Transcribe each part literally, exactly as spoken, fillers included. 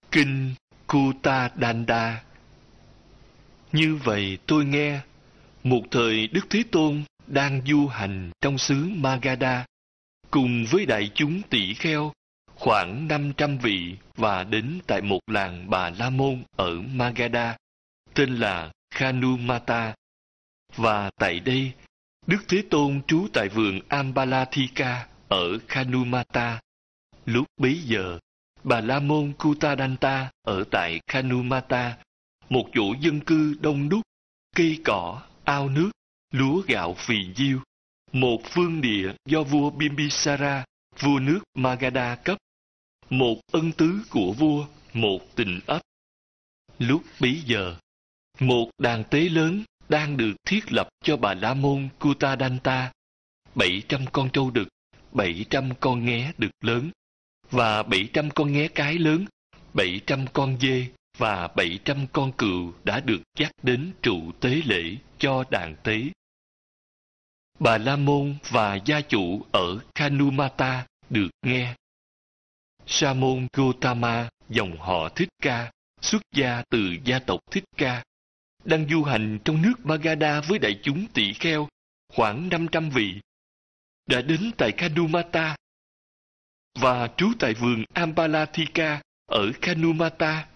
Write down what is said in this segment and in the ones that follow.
Kinh Kutadanda. Như vậy tôi nghe, một thời Đức Thế Tôn đang du hành trong xứ Magadha cùng với đại chúng tỷ kheo khoảng năm trăm vị, và đến tại một làng Bà La Môn ở Magadha tên là Khanumata. Và tại đây, Đức Thế Tôn trú tại vườn Ambalathika ở Khanumata. Lúc bấy giờ, Bà La Môn Kutadanta ở tại Khanumata, một chỗ dân cư đông đúc, cây cỏ, ao nước, lúa gạo phì nhiêu, một phương địa do vua Bimbisara, vua nước Magadha cấp, một ân tứ của vua, một tình ấp. Lúc bấy giờ, một đàn tế lớn đang được thiết lập cho Bà La Môn Kutadanta, bảy trăm con trâu đực, bảy trăm con nghé đực lớn, và bảy trăm con nghé cái lớn, bảy trăm con dê và bảy trăm con cừu đã được dắt đến trụ tế lễ cho đàn tế. Bà La Môn và gia chủ ở Khanumata được nghe. Sa môn Gotama, dòng họ Thích Ca, xuất gia từ gia tộc Thích Ca, đang du hành trong nước Magadha với đại chúng tỷ kheo khoảng năm trăm vị, đã đến tại Khanumata và trú tại vườn Ambalathika ở Khanumata.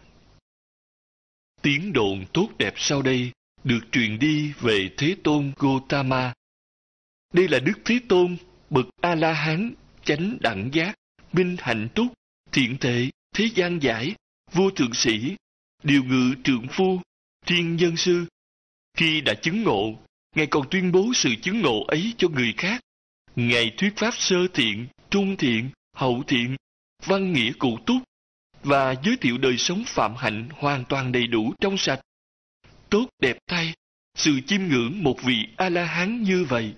Tiếng đồn tốt đẹp sau đây được truyền đi về Thế Tôn Gotama. Đây là Đức Thế Tôn, bậc A-la-hán, chánh đẳng giác, minh hạnh túc, thiện thể, thế gian giải, vua thượng sĩ, điều ngự trượng phu, thiên nhân sư. Khi đã chứng ngộ, Ngài còn tuyên bố sự chứng ngộ ấy cho người khác. Ngài thuyết pháp sơ thiện, trung thiện, hậu thiện, văn nghĩa cụ túc, và giới thiệu đời sống phạm hạnh hoàn toàn đầy đủ trong sạch. Tốt đẹp thay, sự chiêm ngưỡng một vị A-la-hán như vậy.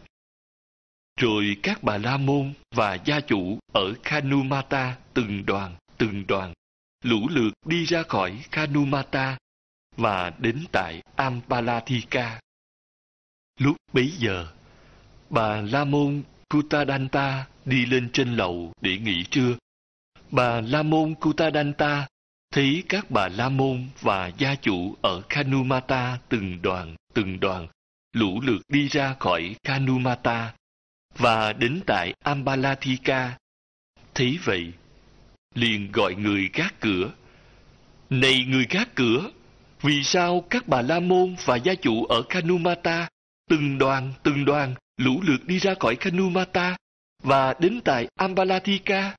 Rồi các Bà La Môn và gia chủ ở Khanumata từng đoàn, từng đoàn, lũ lượt đi ra khỏi Khanumata và đến tại Ambalathika. Lúc bấy giờ, Bà La Môn Kutadanta đi lên trên lầu để nghỉ trưa. Bà La Môn Kutadanta thấy các Bà La Môn và gia chủ ở Khanumata từng đoàn, từng đoàn, lũ lượt đi ra khỏi Khanumata và đến tại Ambalathika. Thấy vậy, liền gọi người gác cửa. Này người gác cửa, vì sao các Bà La Môn và gia chủ ở Khanumata từng đoàn, từng đoàn, lũ lượt đi ra khỏi Khanumata và đến tại Ambalathika?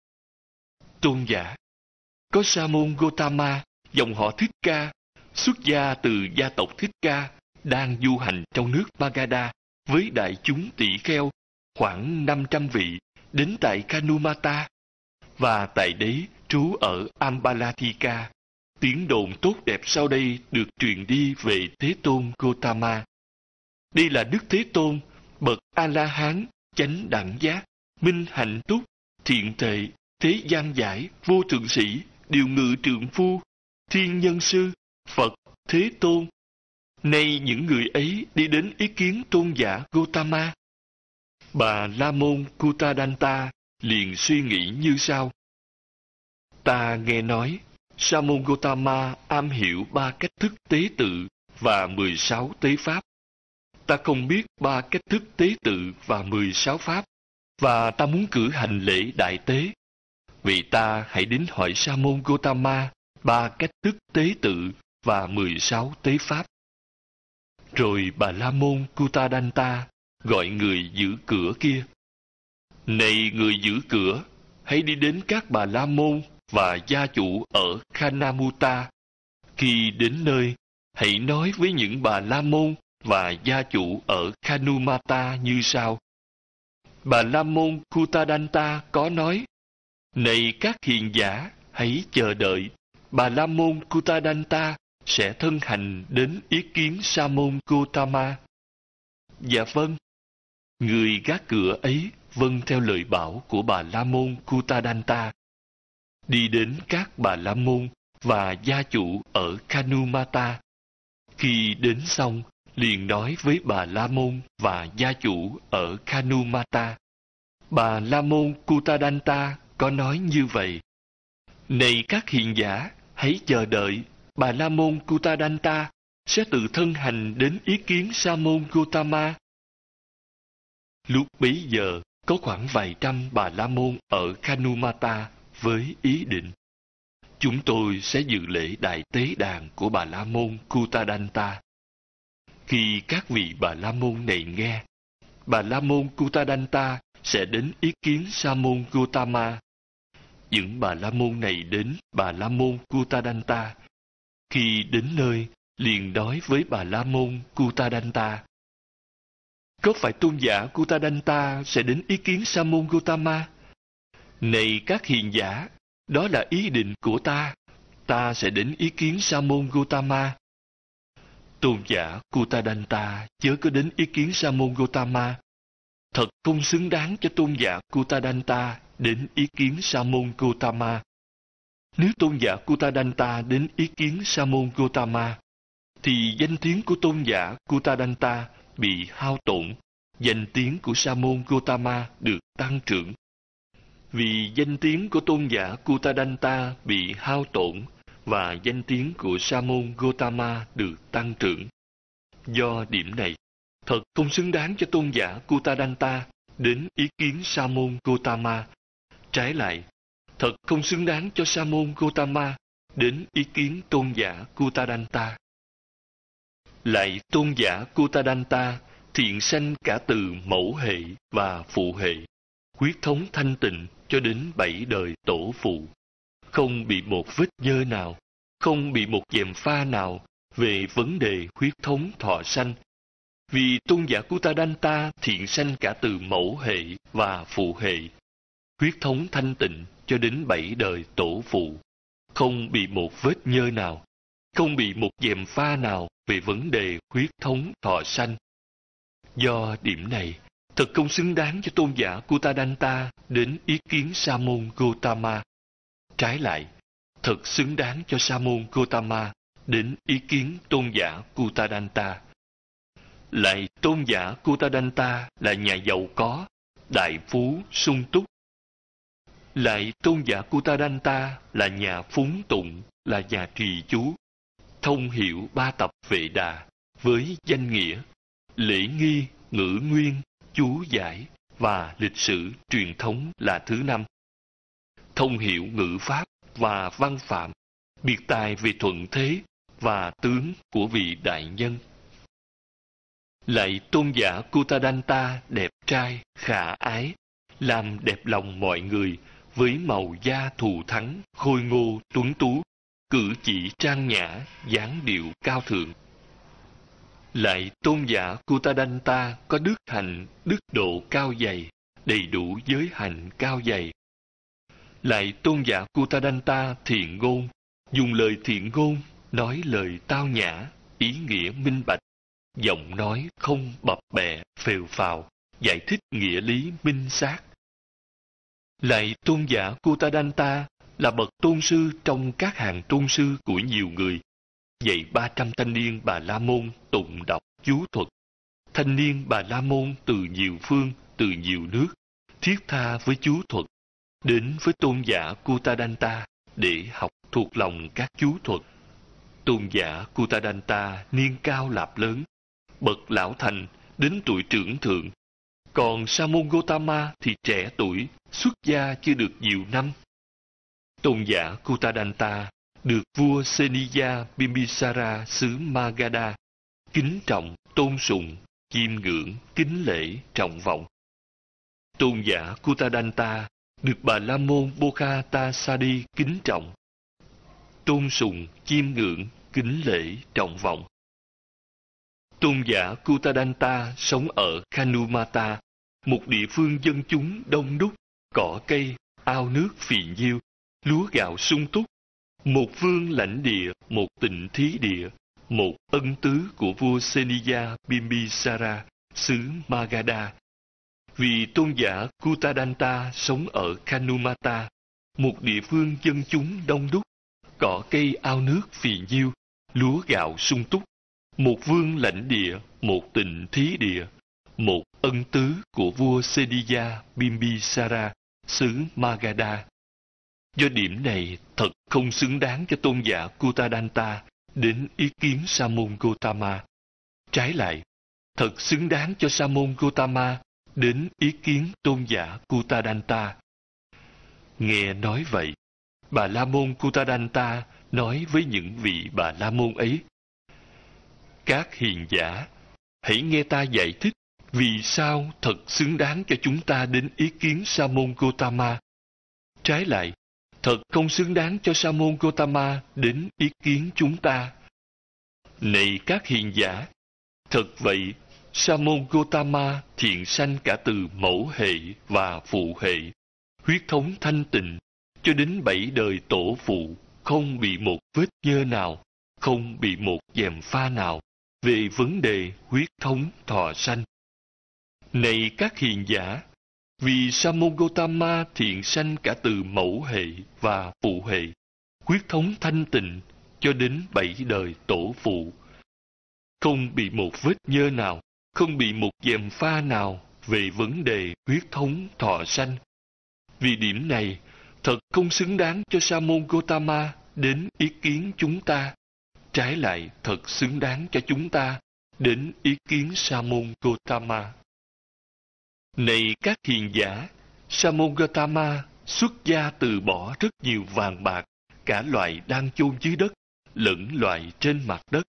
Tôn giả, có Sa môn Gotama, dòng họ Thích Ca, xuất gia từ gia tộc Thích Ca, đang du hành trong nước Magadha với đại chúng tỷ kheo khoảng năm trăm vị, đến tại Khanumata và tại đấy trú ở Ambalathika. Tiếng đồn tốt đẹp sau đây được truyền đi về Thế Tôn Gotama. Đây là Đức Thế Tôn, bậc A-la-hán, chánh đẳng giác, minh hạnh túc, thiện thệ, thế gian giải, vô thượng sĩ, điều ngự trượng phu, thiên nhân sư, Phật, Thế Tôn. Nay những người ấy đi đến ý kiến tôn giả Gotama. Bà La Môn Kutadanta liền suy nghĩ như sau. Ta nghe nói, Sa môn Gotama am hiểu ba cách thức tế tự và mười sáu tế pháp. Ta không biết ba cách thức tế tự và mười sáu pháp, và ta muốn cử hành lễ đại tế. Vì ta hãy đến hỏi Sa môn Gotama ba cách thức tế tự và mười sáu tế pháp. Rồi bà La Môn Kutadanta gọi người giữ cửa kia. Này người giữ cửa, hãy đi đến các Bà La Môn và gia chủ ở Khanamuta. Khi đến nơi, hãy nói với những Bà La Môn và gia chủ ở Khanumata như sau. Bà La Môn Kutadanta có nói, này các hiền giả, hãy chờ đợi, Bà La Môn Kutadanta sẽ thân hành đến ý kiến Sa môn Gotama. Dạ vâng. Người gác cửa ấy vâng theo lời bảo của Bà La Môn Kutadanta, đi đến các Bà La Môn và gia chủ ở Khanumata. Khi đến xong, liền nói với Bà La Môn và gia chủ ở Khanumata. Bà La Môn Kutadanta có nói như vậy. Này các hiền giả, hãy chờ đợi, Bà La Môn Kuttadanta sẽ tự thân hành đến ý kiến Sa môn Gotama. Lúc bấy giờ, có khoảng vài trăm Bà La Môn ở Kanumata với ý định: chúng tôi sẽ dự lễ đại tế đàn của Bà La Môn Kuttadanta. Khi các vị Bà La Môn này nghe, Bà La Môn Kuttadanta sẽ đến ý kiến Sa môn Gotama. Những Bà La Môn này đến Bà La Môn Kuttadanta. Khi đến nơi, liền nói với Bà La Môn Kuttadanta: có phải tôn giả Kuttadanta sẽ đến ý kiến Sa môn Gotama? Này các hiền giả, đó là ý định của ta. Ta sẽ đến ý kiến Sa môn Gotama. Tôn giả Kuttadanta chớ có đến ý kiến Sa môn Gotama. Thật không xứng đáng cho tôn giả Kuttadanta đến ý kiến Sa môn Gotama. Nếu tôn giả Kuttadanta đến ý kiến Sa môn Gotama, thì danh tiếng của tôn giả Kuttadanta bị hao tổn, danh tiếng của Sa môn Gotama được tăng trưởng. Vì danh tiếng của tôn giả Kuttadanta bị hao tổn và danh tiếng của Sa môn Gotama được tăng trưởng. Do điểm này, thật không xứng đáng cho tôn giả Kuttadanta đến ý kiến Sa môn Gotama. Trái lại, thật không xứng đáng cho Sa môn Gotama đến ý kiến tôn giả Kuttadanta. Lại tôn giả Kuttadanta thiện sanh cả từ mẫu hệ và phụ hệ, huyết thống thanh tịnh cho đến bảy đời tổ phụ, không bị một vết nhơ nào, không bị một gièm pha nào về vấn đề huyết thống thọ sanh. Vì tôn giả Kuttadanta thiện sanh cả từ mẫu hệ và phụ hệ, huyết thống thanh tịnh cho đến bảy đời tổ phụ, không bị một vết nhơ nào, không bị một gièm pha nào về vấn đề huyết thống thọ sanh. Do điểm này, thật không xứng đáng cho tôn giả Kuttadanta đến ý kiến Sa môn Gotama. Trái lại, thật xứng đáng cho Sa môn Gotama đến ý kiến tôn giả Kuttadanta. Lại tôn giả Kuttadanta là nhà giàu có, đại phú, sung túc. Lại tôn giả Kuttadanta là nhà phúng tụng, là nhà trì chú, thông hiểu ba tập Vệ Đà với danh nghĩa, lễ nghi, ngữ nguyên, chú giải và lịch sử truyền thống là thứ năm. Thông hiểu ngữ pháp và văn phạm, biệt tài về thuận thế và tướng của vị đại nhân. Lại tôn giả Kuttadanta đẹp trai, khả ái, làm đẹp lòng mọi người với màu da thù thắng, khôi ngô, tuấn tú, cử chỉ trang nhã, dáng điệu cao thượng. Lại tôn giả Kuttadanta có đức hạnh, đức độ cao dày, đầy đủ giới hạnh cao dày. Lại tôn giả Kuttadanta thiện ngôn, dùng lời thiện ngôn, nói lời tao nhã, ý nghĩa minh bạch, giọng nói không bập bẹ, phèo phào, giải thích nghĩa lý minh xác. Lại tôn giả Kuttadanta là bậc tôn sư trong các hàng tôn sư của nhiều người, dạy ba trăm thanh niên Bà La Môn tụng đọc chú thuật. Thanh niên Bà La Môn từ nhiều phương, từ nhiều nước, thiết tha với chú thuật, đến với tôn giả Kuttadanta để học thuộc lòng các chú thuật. Tôn giả Kuttadanta niên cao lạp lớn, bậc lão thành đến tuổi trưởng thượng. Còn Sa môn Gotama thì trẻ tuổi, xuất gia chưa được nhiều năm. Tôn giả Kuttadanta được vua Seniya Bimbisara xứ Magadha kính trọng, tôn sùng, chiêm ngưỡng, kính lễ, trọng vọng. Tôn giả Kuttadanta được Bà La Môn Bokhatasadi kính trọng, tôn sùng, chiêm ngưỡng, kính lễ, trọng vọng. Tôn giả Kuttadanta sống ở Kanumata, một địa phương dân chúng đông đúc, cỏ cây, ao nước phì nhiêu, lúa gạo sung túc, một vương lãnh địa, một tịnh thí địa, một ân tứ của vua Seniya Bimbisara xứ Magadha. Vì tôn giả Kuttadanta sống ở Kanumata, một địa phương dân chúng đông đúc, cỏ cây ao nước phì nhiêu, lúa gạo sung túc, một vương lãnh địa, một tịnh thí địa, một ân tứ của vua Seniya Bimbisara xứ Magadha. Do điểm này thật không xứng đáng cho tôn giả Kuttadanta đến ý kiến Sa môn Gotama. Trái lại, thật xứng đáng cho Sa môn Gotama đến ý kiến tôn giả Kuttadanta. Nghe nói vậy, Bà La môn Kuttadanta nói với những vị Bà La môn ấy: Các hiền giả, hãy nghe ta giải thích vì sao thật xứng đáng cho chúng ta đến ý kiến Sa môn Gotama. Trái lại, thật không xứng đáng cho Sa môn Gotama đến ý kiến chúng ta. Này các hiền giả, thật vậy, Sa môn Gotama thiện sanh cả từ mẫu hệ và phụ hệ, huyết thống thanh tịnh, cho đến bảy đời tổ phụ, không bị một vết nhơ nào, không bị một gièm pha nào về vấn đề huyết thống thọ sanh. Này các hiền giả, vì Sa môn Gotama thiện sanh cả từ mẫu hệ và phụ hệ, huyết thống thanh tịnh, cho đến bảy đời tổ phụ, không bị một vết nhơ nào, không bị một gièm pha nào về vấn đề huyết thống thọ sanh. Vì điểm này, thật không xứng đáng cho Sa môn Gotama đến ý kiến chúng ta. Trái lại, thật xứng đáng cho chúng ta đến ý kiến Sa môn Gotama. Này các hiền giả, Sa môn Gotama xuất gia từ bỏ rất nhiều vàng bạc, cả loại đang chôn dưới đất, lẫn loại trên mặt đất.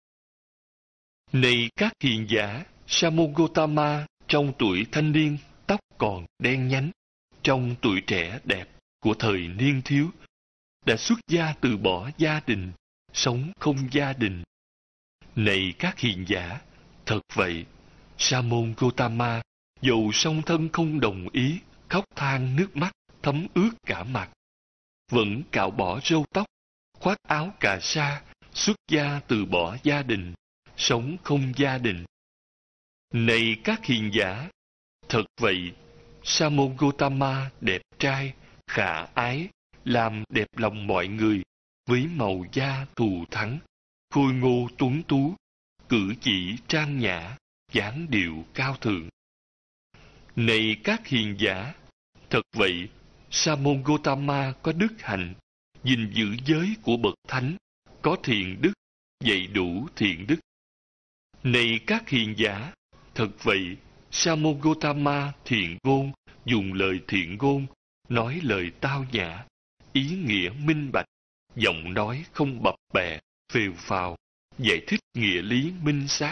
Này các hiền giả, Sa môn Gotama trong tuổi thanh niên, tóc còn đen nhánh, trong tuổi trẻ đẹp của thời niên thiếu, đã xuất gia từ bỏ gia đình, sống không gia đình. Này các hiền giả, thật vậy, Sa môn Gotama dầu song thân không đồng ý, khóc than nước mắt thấm ướt cả mặt, vẫn cạo bỏ râu tóc, khoác áo cà sa, xuất gia từ bỏ gia đình, sống không gia đình. Này các hiền giả, thật vậy, Sa môn Gotama đẹp trai, khả ái, làm đẹp lòng mọi người, với màu da thù thắng, khôi ngô tuấn tú, cử chỉ trang nhã, dáng điệu cao thượng. Này các hiền giả, thật vậy, Sa môn Gotama có đức hạnh, gìn giữ giới của bậc thánh, có thiện đức, dạy đủ thiện đức. Này các hiền giả, thật vậy, Sa môn Gotama thiện ngôn, dùng lời thiện ngôn, nói lời tao nhã, ý nghĩa minh bạch, giọng nói không bập bẹ, phèo phào, giải thích nghĩa lý minh xác.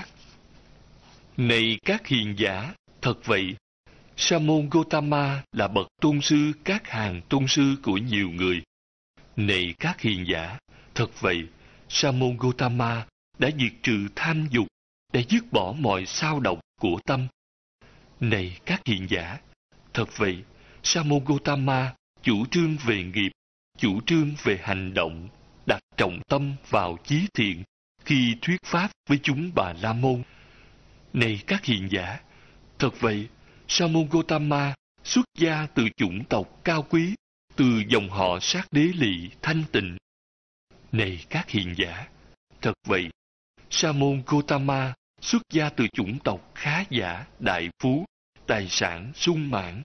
Này các hiền giả, thật vậy, Sa môn Gotama là bậc tôn sư các hàng tôn sư của nhiều người. Này các hiền giả, thật vậy, Sa môn Gotama đã diệt trừ tham dục, đã dứt bỏ mọi xao động của tâm. Này các hiền giả, thật vậy, Sa môn Gotama chủ trương về nghiệp, chủ trương về hành động, đặt trọng tâm vào chí thiện khi thuyết pháp với chúng Bà La môn. Này các hiền giả, thật vậy, Sa môn Gotama xuất gia từ chủng tộc cao quý, từ dòng họ sát đế lỵ thanh tịnh. Này các hiền giả, thật vậy, Sa môn Gotama xuất gia từ chủng tộc khá giả, đại phú, tài sản sung mãn.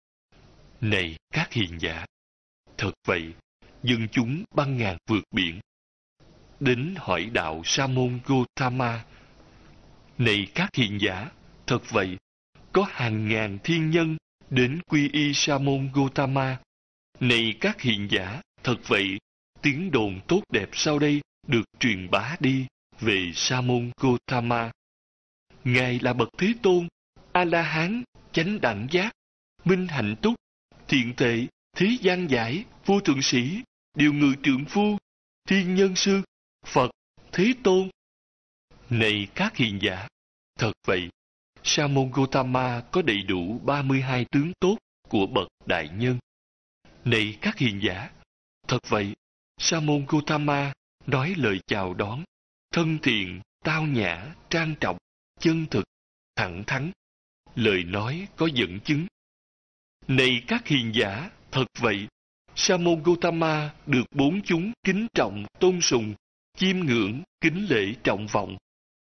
Này các hiền giả, thật vậy, dân chúng băng ngàn vượt biển đến hỏi đạo Sa môn Gotama. Này các hiền giả, thật vậy, có hàng ngàn thiên nhân đến quy y Sa môn Gotama. Này các hiền giả, thật vậy, tiếng đồn tốt đẹp sau đây được truyền bá đi về Sa môn Gotama. Ngài là bậc Thế Tôn, A La Hán, chánh đẳng giác, minh hạnh túc, thiện tệ, thế gian giải, vô thượng sĩ, điều ngự trượng phu, thiên nhân sư, Phật, Thế Tôn. Này các hiền giả, thật vậy, Sa môn Gotama có đầy đủ ba mươi hai tướng tốt của bậc đại nhân. Này các hiền giả, thật vậy, Sa môn Gotama nói lời chào đón, thân thiện, tao nhã, trang trọng, chân thực, thẳng thắn, lời nói có dẫn chứng. Này các hiền giả, thật vậy, Sa môn Gotama được bốn chúng kính trọng, tôn sùng, chiêm ngưỡng, kính lễ trọng vọng.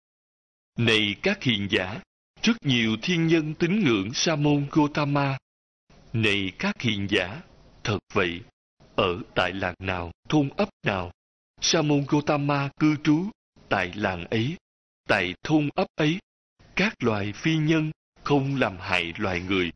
Này các hiền giả, rất nhiều thiên nhân tín ngưỡng Sa môn Gotama. Này các hiền giả, thật vậy, ở tại làng nào, thôn ấp nào, Sa môn Gotama cư trú tại làng ấy, tại thôn ấp ấy. Các loài phi nhân không làm hại loài người.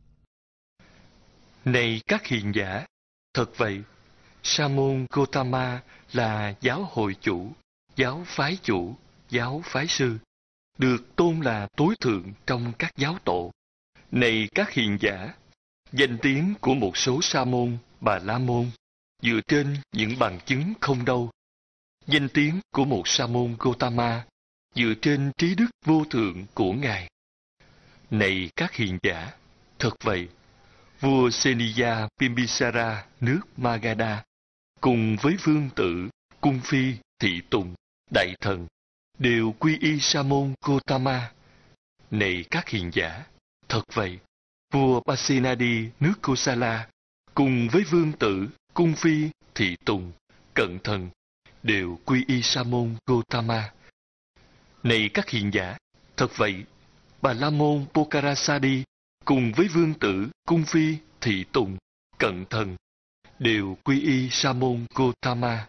Này các hiền giả, thật vậy, Sa môn Gotama là giáo hội chủ, giáo phái chủ, giáo phái sư, được tôn là tối thượng trong các giáo tổ. Này các hiền giả, danh tiếng của một số sa môn, bà la môn dựa trên những bằng chứng không đâu. Danh tiếng của một sa môn Gotama dựa trên trí đức vô thượng của ngài. Này các hiền giả, thật vậy, vua Seniya Bimbisara nước Magadha cùng với vương tử, cung phi, thị tùng, đại thần đều quy y sa môn Gotama. Này các hiền giả, thật vậy, vua Pasenadi nước Kosala cùng với vương tử, cung phi, thị tùng, cận thần đều quy y sa môn Gotama. Này các hiền giả, thật vậy, Bà La môn Pokarasadi cùng với vương tử, cung phi, thị tùng, cận thần đều quy y sa môn Gotama.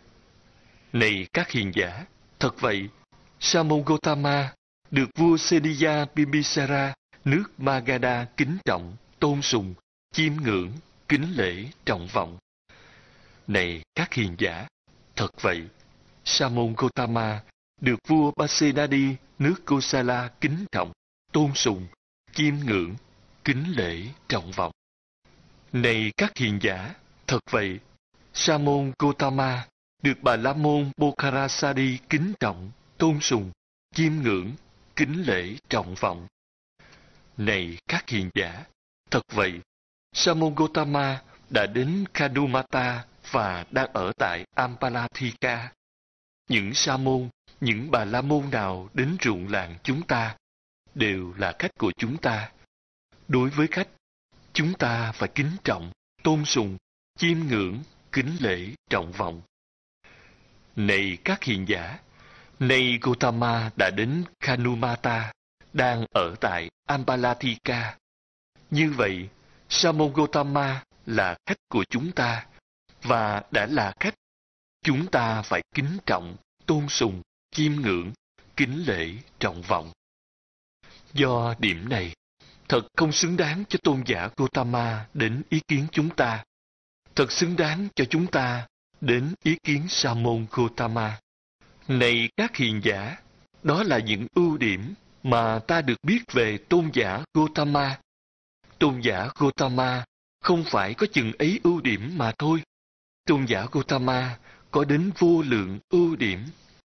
Này các hiền giả, thật vậy, sa môn Gotama được vua Seniya Bimbisara nước Magadha kính trọng, tôn sùng, chiêm ngưỡng, kính lễ, trọng vọng. Này các hiền giả, thật vậy, sa môn Gotama được vua Pasenadi nước Kosala kính trọng, tôn sùng, chiêm ngưỡng, kính lễ, trọng vọng. Này các hiền giả, thật vậy, sa môn Gotama được bà la môn Pokarasadi kính trọng, tôn sùng, chiêm ngưỡng, kính lễ, trọng vọng. Này các hiền giả, thật vậy, sa môn Gotama đã đến Kadumata và đang ở tại Ampalathika. Những sa môn, những bà la môn nào đến ruộng làng chúng ta đều là khách của chúng ta. Đối với khách, chúng ta phải kính trọng, tôn sùng, chiêm ngưỡng, kính lễ, trọng vọng. Này các hiền giả, nay Gotama đã đến Kanumata, đang ở tại Ampalathika. Như vậy, sa môn Gotama là khách của chúng ta, và đã là khách, chúng ta phải kính trọng, tôn sùng, chiêm ngưỡng, kính lễ, trọng vọng. Do điểm này, thật không xứng đáng cho tôn giả Gotama đến ý kiến chúng ta. Thật xứng đáng cho chúng ta đến ý kiến sa môn Gotama. Này các hiền giả, đó là những ưu điểm mà ta được biết về tôn giả Gotama. Tôn giả Gotama không phải có chừng ấy ưu điểm mà thôi. Tôn giả Gotama có đến vô lượng ưu điểm.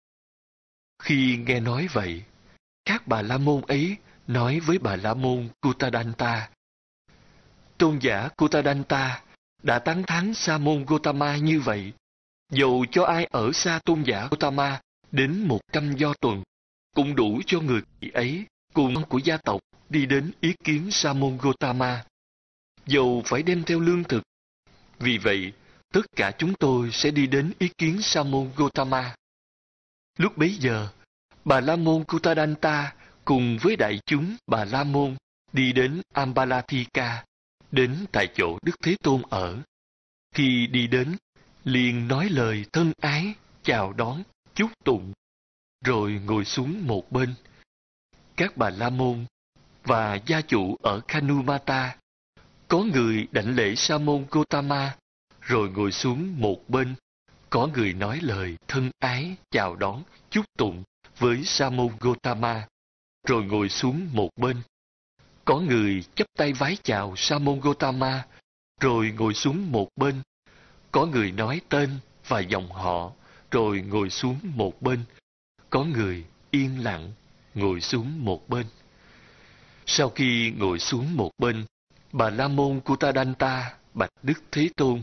Khi nghe nói vậy, các bà la môn ấy nói với bà la môn Kutadanta. Tôn giả Kutadanta đã tán thán sa môn Gotama như vậy, dầu cho ai ở xa tôn giả Gotama đến một trăm do tuần, cũng đủ cho người ấy cùng của gia tộc đi đến ý kiến sa môn Gotama, dầu phải đem theo lương thực. Vì vậy, tất cả chúng tôi sẽ đi đến ý kiến sa môn Gotama. Lúc bấy giờ, bà la môn Kutadanta cùng với đại chúng bà la môn đi đến Ampalathika, đến tại chỗ Đức Thế Tôn ở. Khi đi đến, liền nói lời thân ái, chào đón, chúc tụng, rồi ngồi xuống một bên. Các bà la môn và gia chủ ở Kanumata, có người đảnh lễ sa môn Gotama, rồi ngồi xuống một bên. Có người nói lời thân ái, chào đón, chúc tụng với sa môn Gotama, rồi ngồi xuống một bên. Có người chắp tay vái chào sa môn Gotama, rồi ngồi xuống một bên. Có người nói tên và dòng họ, rồi ngồi xuống một bên. Có người yên lặng, ngồi xuống một bên. Sau khi ngồi xuống một bên, bà la môn Kutadanta bạch Đức Thế Tôn.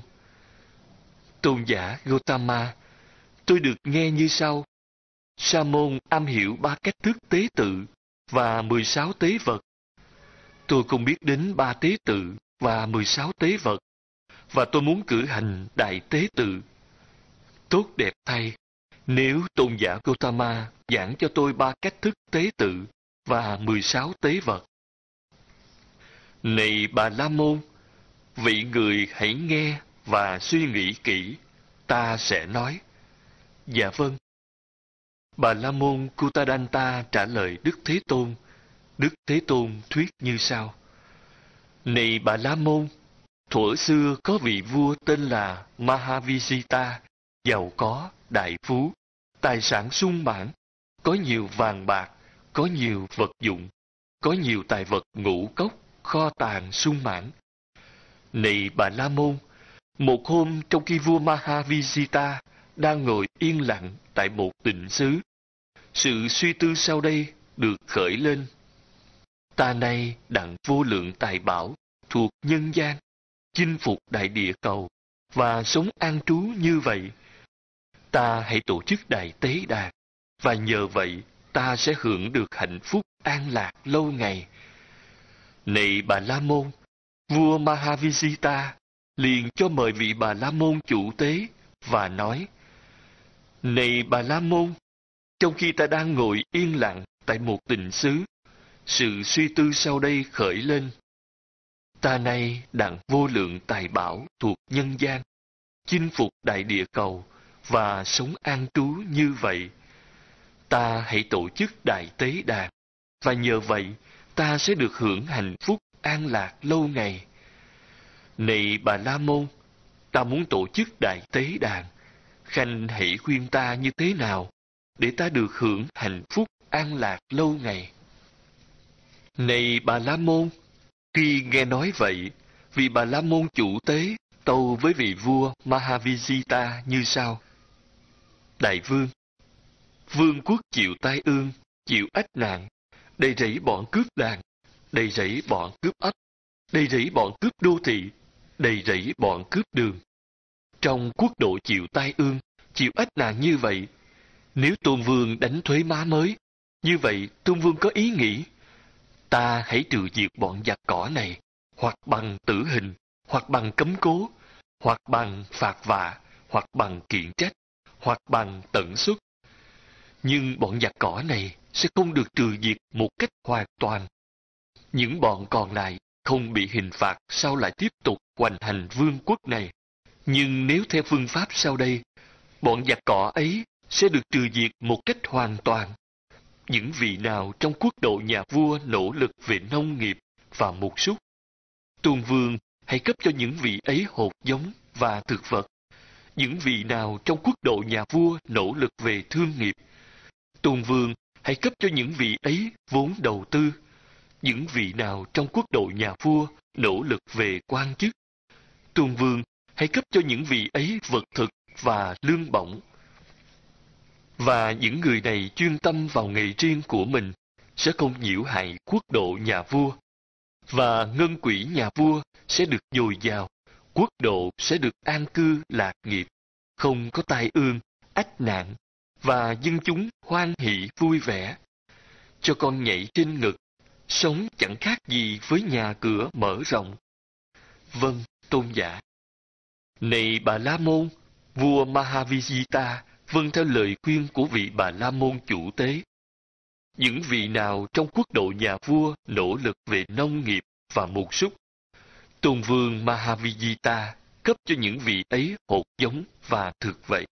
Tôn giả Gotama, tôi được nghe như sau. Sa môn am hiểu ba cách thức tế tự và mười sáu tế vật. Tôi không biết đến ba tế tự và mười sáu tế vật, và tôi muốn cử hành đại tế tự. Tốt đẹp thay, nếu tôn giả Gotama giảng cho tôi ba cách thức tế tự và mười sáu tế vật. Này bà la môn, vị người hãy nghe và suy nghĩ kỹ, ta sẽ nói. Dạ vâng. Bà La Môn Kuttadanta trả lời Đức Thế Tôn. Đức Thế Tôn thuyết như sau: Này Bà La Môn, thuở xưa có vị vua tên là Mahavijita, giàu có, đại phú, tài sản sung mãn, có nhiều vàng bạc, có nhiều vật dụng, có nhiều tài vật ngũ cốc, kho tàng sung mãn. Này Bà La Môn, một hôm trong khi vua Mahavijita đang ngồi yên lặng tại một tịnh xứ, sự suy tư sau đây được khởi lên. Ta nay đặng vô lượng tài bảo thuộc nhân gian, chinh phục đại địa cầu và sống an trú như vậy. Ta hãy tổ chức đại tế đàn, và nhờ vậy ta sẽ hưởng được hạnh phúc an lạc lâu ngày. Này Bà La Môn, vua Mahavijita liền cho mời vị Bà La Môn chủ tế và nói: Này Bà La Môn, trong khi ta đang ngồi yên lặng tại một tịnh xứ, sự suy tư sau đây khởi lên. Ta nay đặng vô lượng tài bảo thuộc nhân gian, chinh phục đại địa cầu và sống an trú như vậy. Ta hãy tổ chức đại tế đàn, và nhờ vậy ta sẽ được hưởng hạnh phúc an lạc lâu ngày. Này Bà La Môn, ta muốn tổ chức đại tế đàn, khanh hãy khuyên ta như thế nào để ta được hưởng hạnh phúc an lạc lâu ngày. Này Bà La Môn, khi nghe nói vậy, vị Bà La Môn chủ tế tâu với vị vua Mahavijita như sau: Đại vương, vương quốc chịu tai ương, chịu ách nạn, đầy rẫy bọn cướp đàn, đầy rẫy bọn cướp ấp, đầy rẫy bọn cướp đô thị, đầy rẫy bọn cướp đường. Trong quốc độ chịu tai ương, chịu ách nạn như vậy, nếu Tôn Vương đánh thuế má mới, như vậy Tôn Vương có ý nghĩ: Ta hãy trừ diệt bọn giặc cỏ này, hoặc bằng tử hình, hoặc bằng cấm cố, hoặc bằng phạt vạ, hoặc bằng kiện trách, hoặc bằng tận xuất. Nhưng bọn giặc cỏ này sẽ không được trừ diệt một cách hoàn toàn. Những bọn còn lại không bị hình phạt sao lại tiếp tục hoành hành vương quốc này. Nhưng nếu theo phương pháp sau đây, bọn giặc cỏ ấy sẽ được trừ diệt một cách hoàn toàn. Những vị nào trong quốc độ nhà vua nỗ lực về nông nghiệp và mục súc, Tôn Vương hãy cấp cho những vị ấy hột giống và thực vật. Những vị nào trong quốc độ nhà vua nỗ lực về thương nghiệp, Tôn Vương hãy cấp cho những vị ấy vốn đầu tư. Những vị nào trong quốc độ nhà vua nỗ lực về quan chức, Tôn Vương hãy cấp cho những vị ấy vật thực và lương bổng. Và những người này chuyên tâm vào nghề riêng của mình, sẽ không nhiễu hại quốc độ nhà vua. Và ngân quỹ nhà vua sẽ được dồi dào, quốc độ sẽ được an cư lạc nghiệp, không có tai ương, ách nạn, và dân chúng hoan hỷ vui vẻ. Cho con nhảy trên ngực, sống chẳng khác gì với nhà cửa mở rộng. Vâng, tôn giả. Này Bà La Môn, vua Mahavijita vâng theo lời khuyên của vị Bà La Môn chủ tế. Những vị nào trong quốc độ nhà vua nỗ lực về nông nghiệp và mục súc, Tôn Vương Mahavijita cấp cho những vị ấy hột giống và thực vật.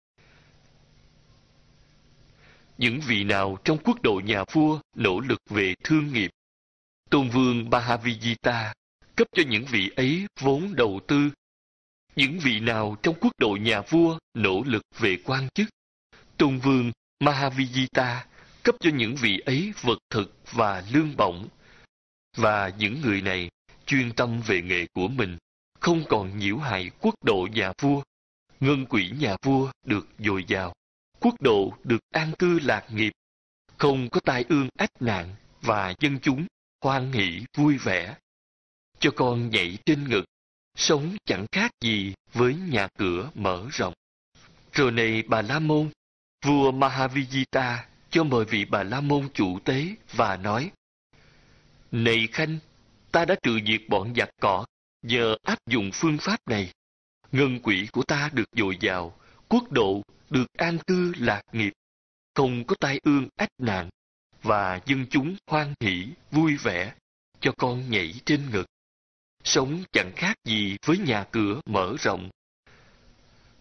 Những vị nào trong quốc độ nhà vua nỗ lực về thương nghiệp, Tôn Vương Mahavijita cấp cho những vị ấy vốn đầu tư. Những vị nào trong quốc độ nhà vua nỗ lực về quan chức, Tôn Vương Mahavijita cấp cho những vị ấy vật thực và lương bổng. Và những người này chuyên tâm về nghề của mình, không còn nhiễu hại quốc độ nhà vua. Ngân quỹ nhà vua được dồi dào, quốc độ được an cư lạc nghiệp, không có tai ương ách nạn, và dân chúng hoan hỷ vui vẻ. Cho con nhảy trên ngực, sống chẳng khác gì với nhà cửa mở rộng. Rồi này Bà La Môn, vua Mahavijita cho mời vị Bà La Môn chủ tế và nói: Này khanh, ta đã trừ diệt bọn giặc cỏ nhờ áp dụng phương pháp này. Ngân quỹ của ta được dồi dào, quốc độ được an cư lạc nghiệp, không có tai ương ách nạn, và dân chúng hoan hỷ vui vẻ. Cho con nhảy trên ngực, sống chẳng khác gì với nhà cửa mở rộng.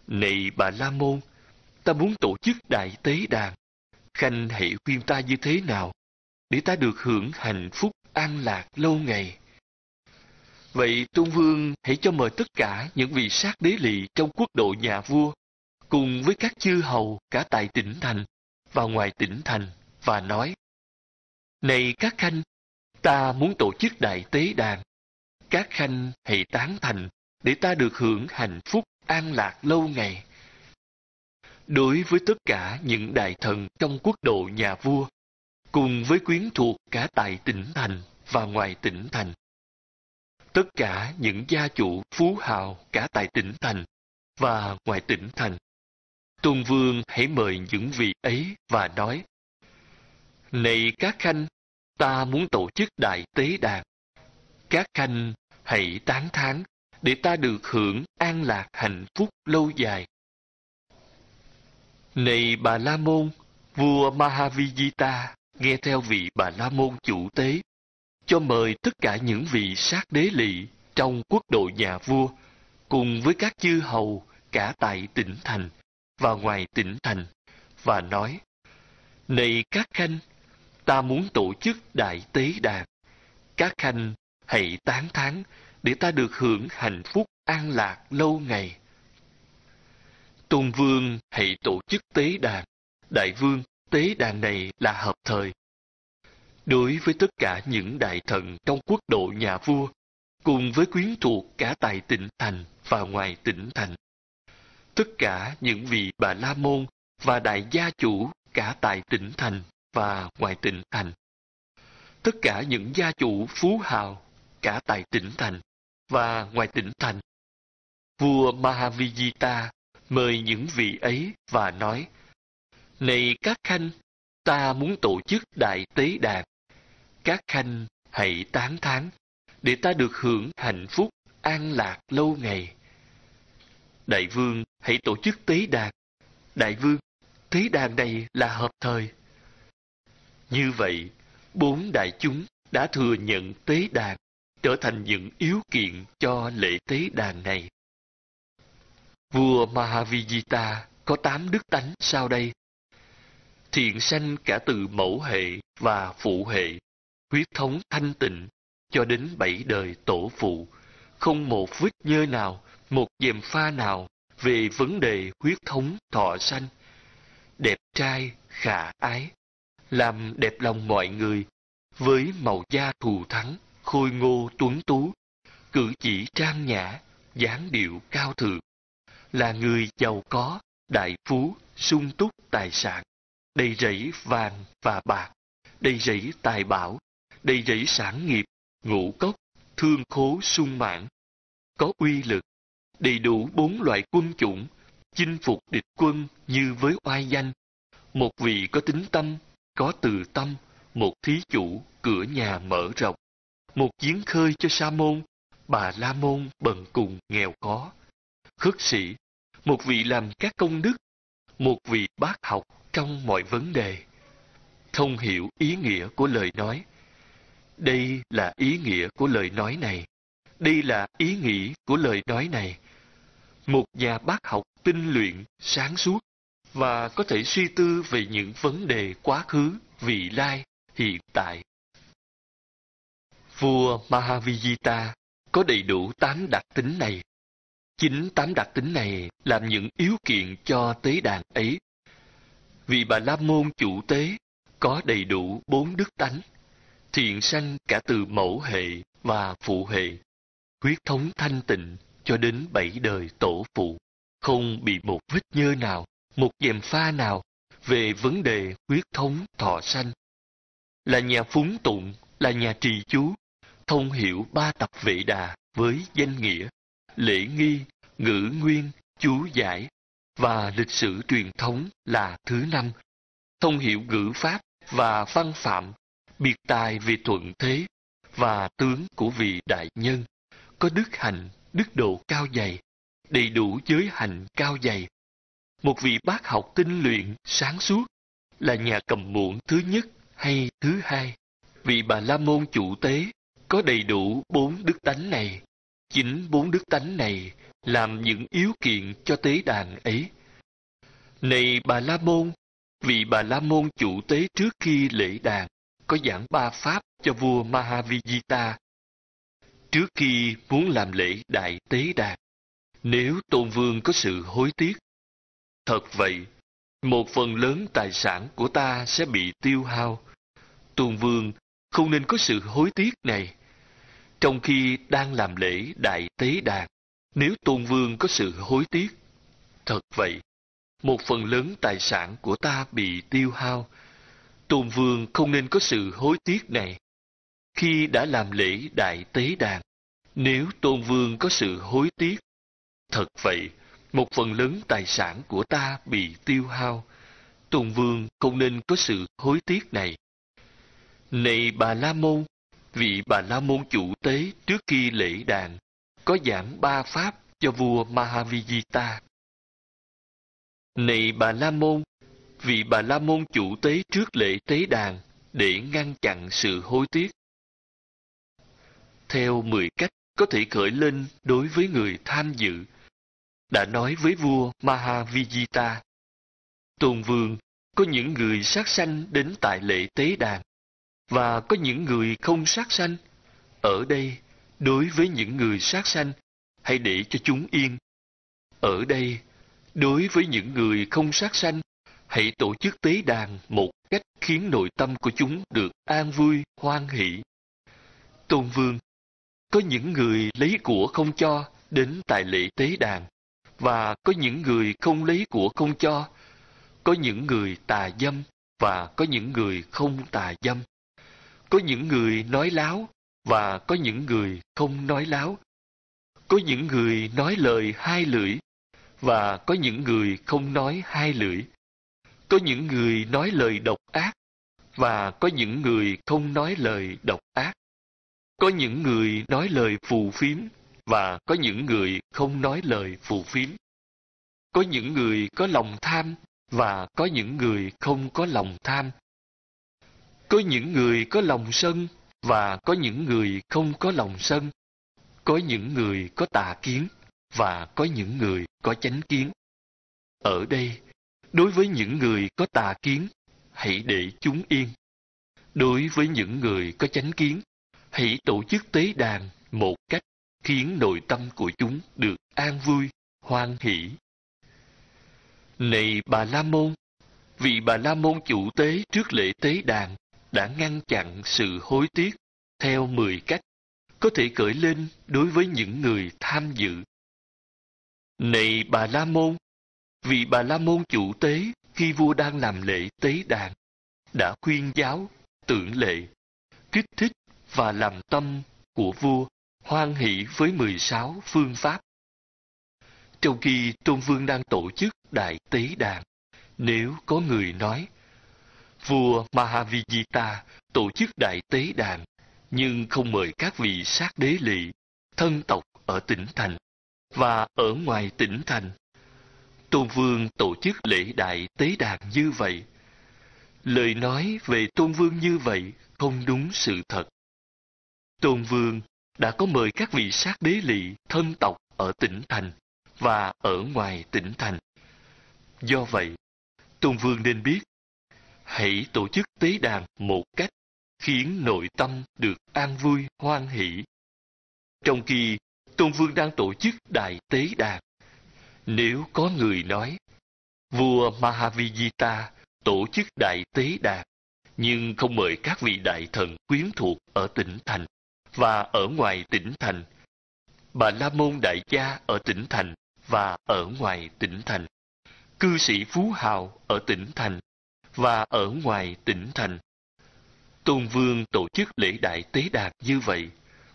Này Bà La Môn, ta muốn tổ chức đại tế đàn. Khanh hãy khuyên ta như thế nào, để ta được hưởng hạnh phúc an lạc lâu ngày. Vậy Tôn Vương hãy cho mời tất cả những vị sát đế lỵ trong quốc độ nhà vua, cùng với các chư hầu cả tại tỉnh thành và ngoài tỉnh thành, và nói: Này các khanh, ta muốn tổ chức đại tế đàn. Các khanh hãy tán thành, để ta được hưởng hạnh phúc an lạc lâu ngày. Đối với tất cả những đại thần trong quốc độ nhà vua, cùng với quyến thuộc cả tại tỉnh thành và ngoài tỉnh thành, tất cả những gia chủ phú hào cả tại tỉnh thành và ngoài tỉnh thành, Tôn Vương hãy mời những vị ấy và nói: Này các khanh, ta muốn tổ chức đại tế đàn. Các khanh hãy tán thán, để ta được hưởng an lạc hạnh phúc lâu dài. Này Bà La Môn, vua Mahavijita nghe theo vị Bà La Môn chủ tế, cho mời tất cả những vị sát đế lỵ trong quốc độ nhà vua, cùng với các chư hầu cả tại tỉnh thành và ngoài tỉnh thành, và nói: Này các khanh, ta muốn tổ chức đại tế đàn. Các khanh hãy tán thán, để ta được hưởng hạnh phúc an lạc lâu ngày. Tôn Vương hãy tổ chức tế đàn. Đại vương, tế đàn này là hợp thời. Đối với tất cả những đại thần trong quốc độ nhà vua, cùng với quyến thuộc cả tại tỉnh thành và ngoài tỉnh thành, tất cả những vị Bà La Môn và đại gia chủ cả tại tỉnh thành và ngoài tỉnh thành, tất cả những gia chủ phú hào cả tại tỉnh thành và ngoài tỉnh thành, vua Mahavijita mời những vị ấy và nói: Này các khanh, ta muốn tổ chức đại tế đàn. Các khanh hãy tán thán, để ta được hưởng hạnh phúc an lạc lâu ngày. Đại vương hãy tổ chức tế đàn. Đại vương, tế đàn này là hợp thời. Như vậy, bốn đại chúng đã thừa nhận tế đàn, trở thành những yếu kiện cho lễ tế đàn này. Vua Mahavijita có tám đức tánh sau đây: thiện sanh cả từ mẫu hệ và phụ hệ, huyết thống thanh tịnh, cho đến bảy đời tổ phụ, không một vết nhơ nào, một gièm pha nào về vấn đề huyết thống thọ sanh, đẹp trai, khả ái, làm đẹp lòng mọi người, với màu da thù thắng, khôi ngô tuấn tú, cử chỉ trang nhã, dáng điệu cao thượng, là người giàu có, đại phú, sung túc tài sản, đầy rẫy vàng và bạc, đầy rẫy tài bảo, đầy rẫy sản nghiệp, ngũ cốc, thương khố sung mãn, có uy lực, đầy đủ bốn loại quân chủng, chinh phục địch quân như với oai danh, một vị có tính tâm, có từ tâm, một thí chủ, cửa nhà mở rộng, một giếng khơi cho sa môn, Bà La Môn bần cùng nghèo khó, khất sĩ, một vị làm các công đức, một vị bác học trong mọi vấn đề, thông hiểu ý nghĩa của lời nói. Đây là ý nghĩa của lời nói này. Đây là ý nghĩ của lời nói này. Một nhà bác học tinh luyện, sáng suốt, và có thể suy tư về những vấn đề quá khứ, vị lai, hiện tại. Vua Mahavijita có đầy đủ tám đặc tính này. Chính tám đặc tính này làm những yếu kiện cho tế đàn ấy. Vị Bà La Môn chủ tế có đầy đủ bốn đức tánh: thiện sanh cả từ mẫu hệ và phụ hệ, huyết thống thanh tịnh cho đến bảy đời tổ phụ, không bị một vết nhơ nào, một gièm pha nào về vấn đề huyết thống thọ sanh, là nhà phúng tụng, là nhà trì chú, thông hiểu ba tập Vệ Đà với danh nghĩa, lễ nghi, ngữ nguyên, chú giải và lịch sử truyền thống là thứ năm, thông hiểu ngữ pháp và văn phạm, biệt tài về thuận thế và tướng của vị đại nhân, có đức hạnh, đức độ cao dày, đầy đủ giới hạnh cao dày. Một vị bác học tinh luyện, sáng suốt, là nhà cầm muỗng thứ nhất hay thứ hai. Vị Bà La Môn chủ tế có đầy đủ bốn đức tánh này. Chính bốn đức tánh này làm những yếu kiện cho tế đàn ấy. Này Bà La Môn, vị Bà La Môn chủ tế trước khi lễ đàn có giảng ba pháp cho vua Mahavijita. Trước khi muốn làm lễ đại tế đàn, nếu Tôn Vương có sự hối tiếc, thật vậy, một phần lớn tài sản của ta sẽ bị tiêu hao. Tôn Vương không nên có sự hối tiếc này. Trong khi đang làm lễ đại tế đàn, nếu Tôn Vương có sự hối tiếc, thật vậy, một phần lớn tài sản của ta bị tiêu hao. Tôn Vương không nên có sự hối tiếc này. Khi đã làm lễ đại tế đàn, nếu Tôn Vương có sự hối tiếc, thật vậy, một phần lớn tài sản của ta bị tiêu hao. Tôn Vương không nên có sự hối tiếc này. Này Bà La Môn, vị Bà La Môn chủ tế trước khi lễ đàn có giảng ba pháp cho vua Mahavijita. Này Bà La Môn, vị Bà La Môn chủ tế trước lễ tế đàn để ngăn chặn sự hối tiếc. Theo mười cách có thể khởi lên đối với người tham dự, đã nói với vua Mahavijita. Tôn Vương, có những người sát sanh đến tại lễ tế đàn, và có những người không sát sanh. Ở đây, đối với những người sát sanh, hãy để cho chúng yên. Ở đây, đối với những người không sát sanh, hãy tổ chức tế đàn một cách khiến nội tâm của chúng được an vui, hoan hỷ. Tôn Vương, có những người lấy của không cho đến tại lễ tế đàn, và có những người không lấy của không cho. Có những người tà dâm, và có những người không tà dâm. Có những người nói láo, và có những người không nói láo. Có những người nói lời hai lưỡi, và có những người không nói hai lưỡi. Có những người nói lời độc ác, và có những người không nói lời độc ác. Có những người nói lời phù phiếm, và có những người không nói lời phù phiếm. Có những người có lòng tham, và có những người không có lòng tham. Có những người có lòng sân, và có những người không có lòng sân. Có những người có tà kiến, và có những người có chánh kiến. Ở đây, đối với những người có tà kiến, hãy để chúng yên. Đối với những người có chánh kiến, hãy tổ chức tế đàn một cách khiến nội tâm của chúng được an vui, hoan hỷ. Này Bà La Môn, vị Bà La Môn chủ tế trước lễ tế đàn đã ngăn chặn sự hối tiếc theo mười cách có thể khởi lên đối với những người tham dự. Này Bà La Môn, vị Bà La Môn chủ tế khi vua đang làm lễ tế đàn đã khuyên giáo, tưởng lệ, kích thích và làm tâm của vua hoan hỷ với mười sáu phương pháp. Trong khi Tôn Vương đang tổ chức đại tế đàn, nếu có người nói, vua Mahavijita tổ chức đại tế đàn nhưng không mời các vị sát đế lỵ, thân tộc ở tỉnh thành và ở ngoài tỉnh thành. Tôn Vương tổ chức lễ đại tế đàn như vậy. Lời nói về Tôn Vương như vậy không đúng sự thật. Tôn Vương đã có mời các vị sát đế lỵ, thân tộc ở tỉnh thành và ở ngoài tỉnh thành. Do vậy, Tôn Vương nên biết, hãy tổ chức tế đàn một cách khiến nội tâm được an vui, hoan hỷ. Trong khi Tôn Vương đang tổ chức đại tế đàn, nếu có người nói, vua Mahavijita tổ chức đại tế đàn, nhưng không mời các vị đại thần quyến thuộc ở tỉnh thành và ở ngoài tỉnh thành, Bà La Môn đại gia ở tỉnh thành và ở ngoài tỉnh thành, cư sĩ phú hào ở tỉnh thành và ở ngoài tỉnh thành. Tôn Vương tổ chức lễ đại tế đàn như vậy.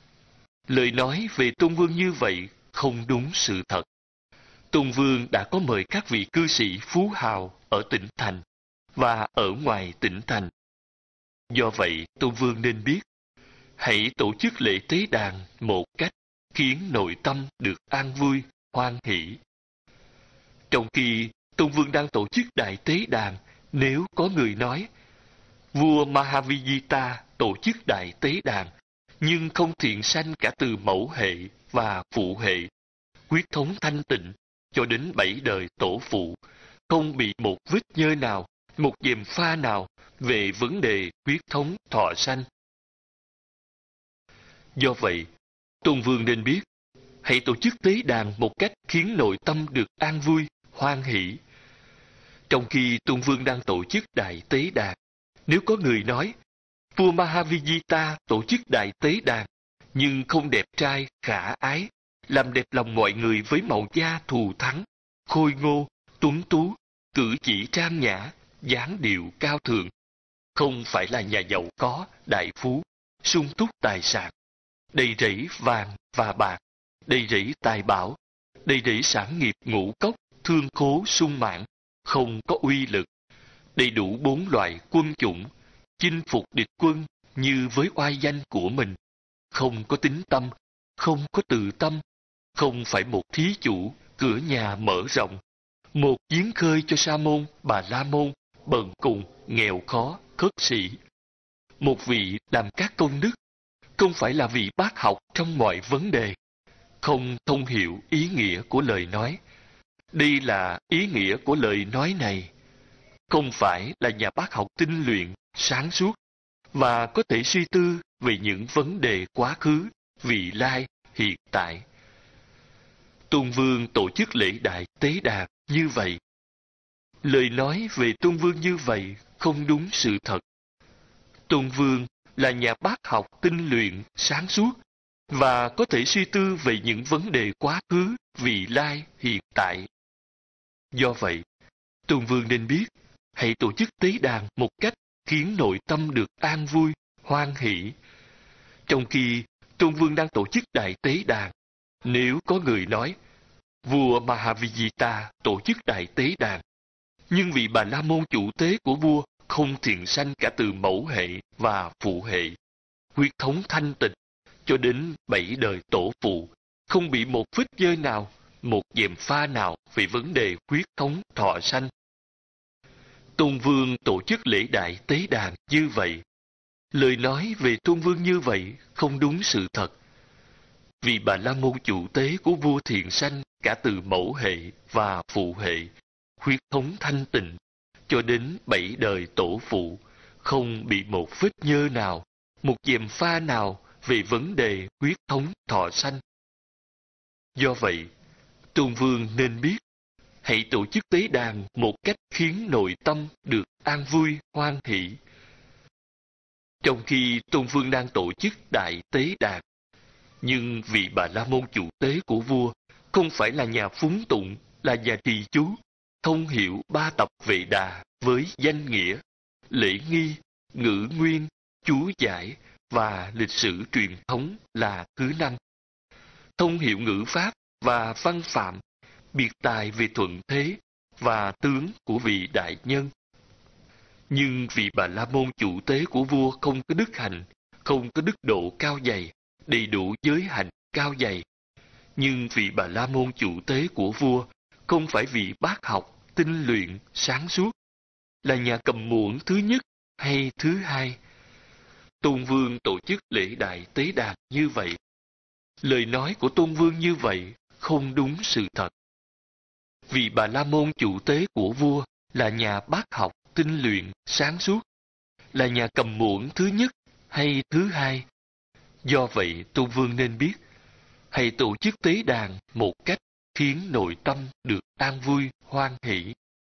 Lời nói về Tôn Vương như vậy không đúng sự thật. Tôn Vương đã có mời các vị cư sĩ phú hào ở tỉnh thành và ở ngoài tỉnh thành. Do vậy, Tôn Vương nên biết, hãy tổ chức lễ tế đàn một cách khiến nội tâm được an vui, hoan hỷ. Trong khi Tôn Vương đang tổ chức đại tế đàn, nếu có người nói, vua Mahavijita tổ chức đại tế đàn, nhưng không thiện sanh cả từ mẫu hệ và phụ hệ, huyết thống thanh tịnh, cho đến bảy đời tổ phụ, không bị một vết nhơ nào, một gièm pha nào về vấn đề huyết thống thọ sanh. Do vậy, Tôn Vương nên biết, hãy tổ chức tế đàn một cách khiến nội tâm được an vui, hoan hỷ. Trong khi Tôn Vương đang tổ chức đại tế đàn, nếu có người nói, vua Mahavijita tổ chức đại tế đàn, nhưng không đẹp trai, khả ái, làm đẹp lòng mọi người với màu da thù thắng, khôi ngô, tuấn tú, cử chỉ trang nhã, dáng điệu cao thượng, không phải là nhà giàu có, đại phú, sung túc tài sản, đầy rẫy vàng và bạc, đầy rẫy tài bảo, đầy rẫy sản nghiệp ngũ cốc, thương khố sung mãn, không có uy lực, đầy đủ bốn loại quân chủng, chinh phục địch quân như với oai danh của mình, không có tín tâm, không có từ tâm, không phải một thí chủ, cửa nhà mở rộng, một giếng khơi cho sa môn, bà la môn, bần cùng, nghèo khó, khất sĩ. Một vị làm các công đức, không phải là vị bác học trong mọi vấn đề, không thông hiểu ý nghĩa của lời nói. Đây là ý nghĩa của lời nói này. Không phải là nhà bác học tinh luyện, sáng suốt, và có thể suy tư về những vấn đề quá khứ, vị lai, hiện tại. Tôn Vương tổ chức lễ đại tế đàn như vậy. Lời nói về Tôn Vương như vậy không đúng sự thật. Tôn Vương là nhà bác học tinh luyện, sáng suốt, và có thể suy tư về những vấn đề quá khứ, vị lai, hiện tại. Do vậy, Tôn Vương nên biết, hãy tổ chức tế đàn một cách khiến nội tâm được an vui, hoan hỷ. Trong khi Tôn Vương đang tổ chức đại tế đàn, nếu có người nói, vua Mahavijita tổ chức đại tế đàn, nhưng vị Bà La Môn chủ tế của vua không thiện sanh cả từ mẫu hệ và phụ hệ, huyết thống thanh tịnh, cho đến bảy đời tổ phụ, không bị một vết dơ nào, một gièm pha nào về vấn đề huyết thống thọ sanh. Tôn Vương tổ chức lễ đại tế đàn như vậy. Lời nói về Tôn Vương như vậy không đúng sự thật. Vì Bà La Môn chủ tế của vua thiện sanh cả từ mẫu hệ và phụ hệ, huyết thống thanh tịnh, cho đến bảy đời tổ phụ, không bị một vết nhơ nào, một gièm pha nào về vấn đề huyết thống thọ sanh. Do vậy, Tôn Vương nên biết, hãy tổ chức tế đàn một cách khiến nội tâm được an vui, hoan hỷ. Trong khi Tôn Vương đang tổ chức đại tế đàn, nhưng vị Bà La Môn chủ tế của vua không phải là nhà phúng tụng, là nhà trì chú, thông hiểu ba tập Vệ Đà với danh nghĩa, lễ nghi, ngữ nguyên, chú giải và lịch sử truyền thống là thứ năm. Thông hiểu ngữ pháp và văn phạm, biệt tài về thuận thế và tướng của vị đại nhân. Nhưng vị Bà La Môn chủ tế của vua không có đức hạnh, không có đức độ cao dày, đầy đủ giới hạnh cao dày. Nhưng vị Bà La Môn chủ tế của vua không phải vị bác học, tinh luyện, sáng suốt, là nhà cầm muỗng thứ nhất hay thứ hai. Tôn Vương tổ chức lễ đại tế đàn như vậy. Lời nói của Tôn Vương như vậy không đúng sự thật. Vị Bà La Môn chủ tế của vua là nhà bác học, tinh luyện, sáng suốt, là nhà cầm muỗng thứ nhất hay thứ hai. Do vậy, Tôn Vương nên biết, hãy tổ chức tế đàn một cách khiến nội tâm được an vui, hoan hỷ.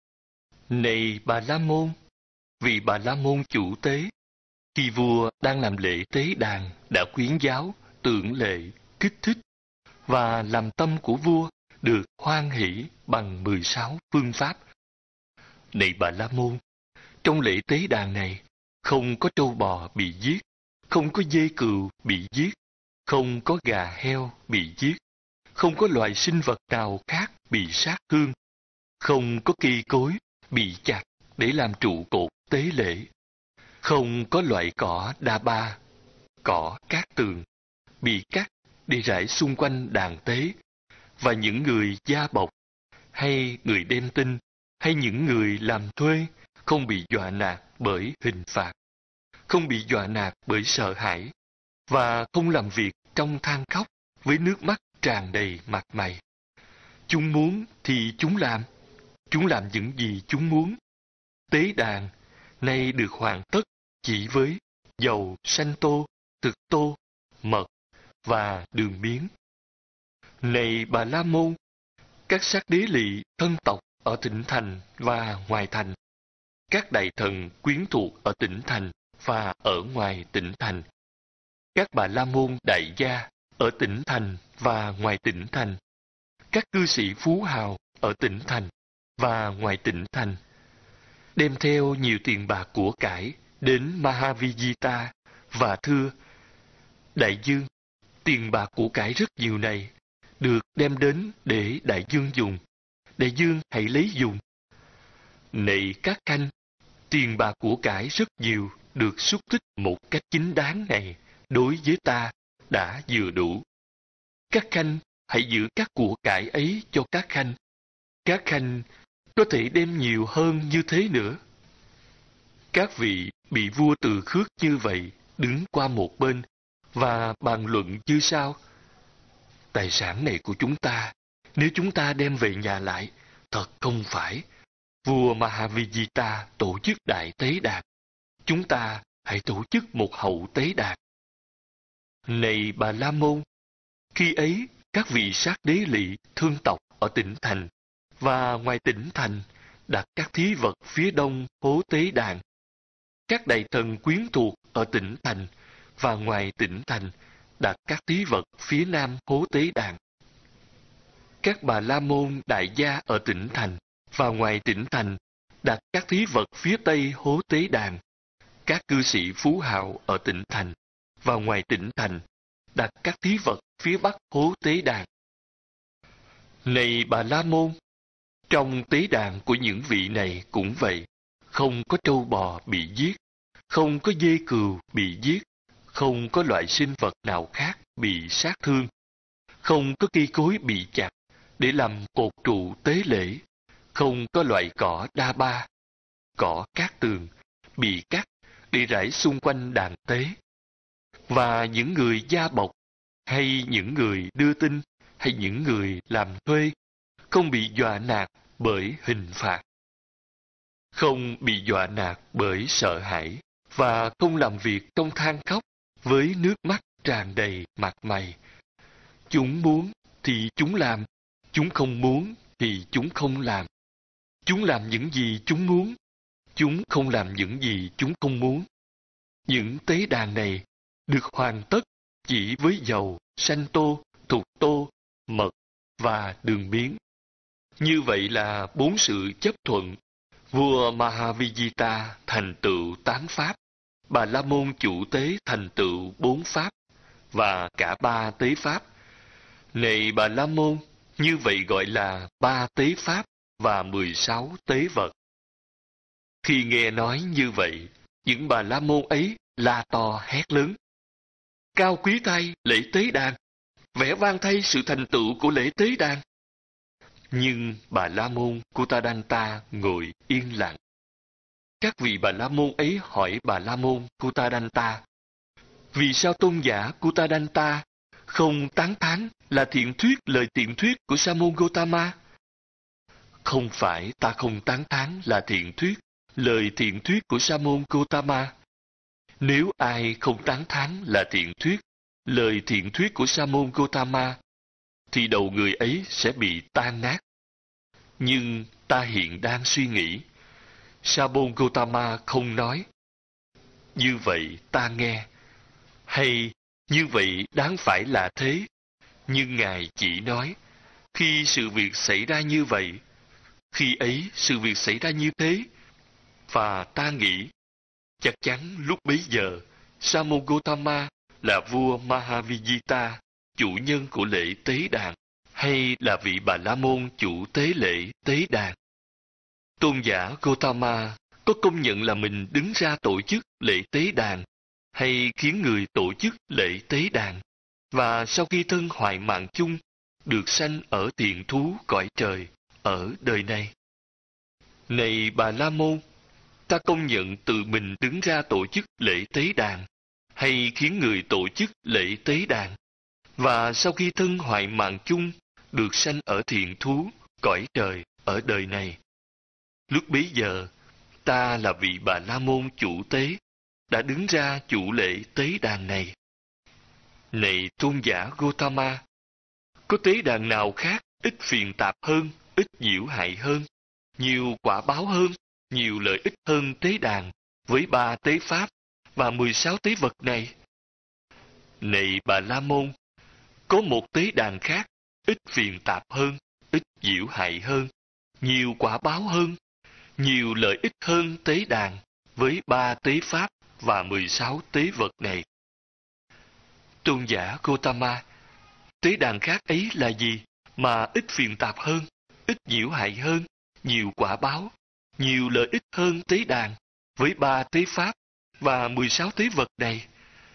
Này Bà La Môn, vị Bà La Môn chủ tế, khi vua đang làm lễ tế đàn đã khuyến giáo, tưởng lệ, kích thích, và làm tâm của vua được hoan hỷ bằng mười sáu phương pháp. Này Bà La Môn, trong lễ tế đàn này, không có trâu bò bị giết, không có dê cừu bị giết, không có gà heo bị giết, không có loài sinh vật nào khác bị sát thương, không có cây cối bị chặt để làm trụ cột tế lễ, không có loại cỏ đa ba, cỏ cát tường, bị cắt để rải xung quanh đàn tế, và những người gia bọc, hay người đem tin, hay những người làm thuê không bị dọa nạt bởi hình phạt, không bị dọa nạt bởi sợ hãi, và không làm việc trong than khóc với nước mắt tràn đầy mặt mày. Chúng muốn thì chúng làm. Chúng làm những gì chúng muốn. Tế đàn nay được hoàn tất chỉ với dầu sanh tô, thực tô, mật và đường miếng. Này Bà La Môn, các sát đế lỵ thân tộc ở tỉnh thành và ngoài thành, các đại thần quyến thuộc ở tỉnh thành và ở ngoài tỉnh thành, các Bà La Môn đại gia ở tỉnh thành và ngoài tỉnh thành, các cư sĩ phú hào ở tỉnh thành và ngoài tỉnh thành, đem theo nhiều tiền bạc của cải đến Mahavijita và thưa: Đại dương, tiền bạc của cải rất nhiều này được đem đến để đại dương dùng. Đại dương hãy lấy dùng. Này các khanh, tiền bạc của cải rất nhiều được xúc tích một cách chính đáng này đối với ta đã vừa đủ. Các khanh hãy giữ các của cải ấy cho các khanh. Các khanh có thể đem nhiều hơn như thế nữa. Các vị bị vua từ khước như vậy đứng qua một bên và bàn luận như sau: Tài sản này của chúng ta, nếu chúng ta đem về nhà lại, thật không phải. Vua Mahavijita tổ chức đại tế đàn. Chúng ta hãy tổ chức một hậu tế đàn. Này Bà La Môn, khi ấy các vị sát đế lỵ thương tộc ở tỉnh thành và ngoài tỉnh thành đặt các thí vật phía đông hố tế đàn. Các đại thần quyến thuộc ở tỉnh thành và ngoài tỉnh thành đặt các thí vật phía nam hố tế đàn. Các Bà La Môn đại gia ở tỉnh thành và ngoài tỉnh thành đặt các thí vật phía tây hố tế đàn. Các cư sĩ phú hào ở tỉnh thành và ngoài tỉnh thành đặt các thí vật phía bắc hố tế đàn. Này Bà La Môn, trong tế đàn của những vị này cũng vậy, không có trâu bò bị giết, không có dê cừu bị giết, không có loại sinh vật nào khác bị sát thương, không có cây cối bị chặt để làm cột trụ tế lễ, không có loại cỏ đa ba, cỏ cát tường bị cắt để rải xung quanh đàn tế. Và những người gia bọc, hay những người đưa tin, hay những người làm thuê, không bị dọa nạt bởi hình phạt, không bị dọa nạt bởi sợ hãi, và không làm việc trong than khóc với nước mắt tràn đầy mặt mày. Chúng muốn thì chúng làm, chúng không muốn thì chúng không làm. Chúng làm những gì chúng muốn, chúng không làm những gì chúng không muốn. Những tế đàn này được hoàn tất chỉ với dầu, sanh tô, thục tô, mật và đường miếng. Như vậy là bốn sự chấp thuận. Vua Mahavijita thành tựu tám pháp, Bà La Môn chủ tế thành tựu bốn pháp, và cả ba tế pháp. Này Bà La Môn, như vậy gọi là ba tế pháp và mười sáu tế vật. Khi nghe nói như vậy, những Bà La Môn ấy la to hét lớn: Cao quý thay lễ tế đàn, vẻ vang thay sự thành tựu của lễ tế đàn. Nhưng Bà La Môn Kuttadanta ngồi yên lặng. Các vị Bà La Môn ấy hỏi Bà La Môn Kuttadanta: Vì sao tôn giả Kuttadanta không tán thán là thiện thuyết lời thiện thuyết của Sa môn Gotama? Không phải ta không tán thán là thiện thuyết lời thiện thuyết của Sa môn Gotama. Nếu ai không tán thán là thiện thuyết lời thiện thuyết của Sa môn Gotama, thì đầu người ấy sẽ bị tan nát. Nhưng ta hiện đang suy nghĩ, Sa môn Gotama không nói. Như vậy ta nghe, hay như vậy đáng phải là thế. Nhưng Ngài chỉ nói, khi sự việc xảy ra như vậy, khi ấy sự việc xảy ra như thế. Và ta nghĩ, chắc chắn lúc bấy giờ, Sa môn Gotama là vua Mahavijita, chủ nhân của lễ tế đàn, hay là vị Bà La Môn chủ tế lễ tế đàn. Tôn giả Gotama có công nhận là mình đứng ra tổ chức lễ tế đàn, hay khiến người tổ chức lễ tế đàn, và sau khi thân hoại mạng chung, được sanh ở thiện thú cõi trời, ở đời này. Này Bà La Môn, ta công nhận tự mình đứng ra tổ chức lễ tế đàn, hay khiến người tổ chức lễ tế đàn, và sau khi thân hoại mạng chung, được sanh ở thiện thú, cõi trời, ở đời này. Lúc bấy giờ, ta là vị Bà La Môn chủ tế, đã đứng ra chủ lễ tế đàn này. Này tôn giả Gotama, có tế đàn nào khác ít phiền tạp hơn, ít nhiễu hại hơn, nhiều quả báo hơn, nhiều lợi ích hơn tế đàn với ba tế pháp và mười sáu tế vật này? Này Bà La Môn, có một tế đàn khác ít phiền tạp hơn, ít nhiễu hại hơn, nhiều quả báo hơn, nhiều lợi ích hơn tế đàn với ba tế pháp và mười sáu tế vật này. Tôn giả Gotama, tế đàn khác ấy là gì mà ít phiền tạp hơn, ít nhiễu hại hơn, nhiều quả báo, nhiều lợi ích hơn tế đàn với ba tế pháp và mười sáu tế vật này?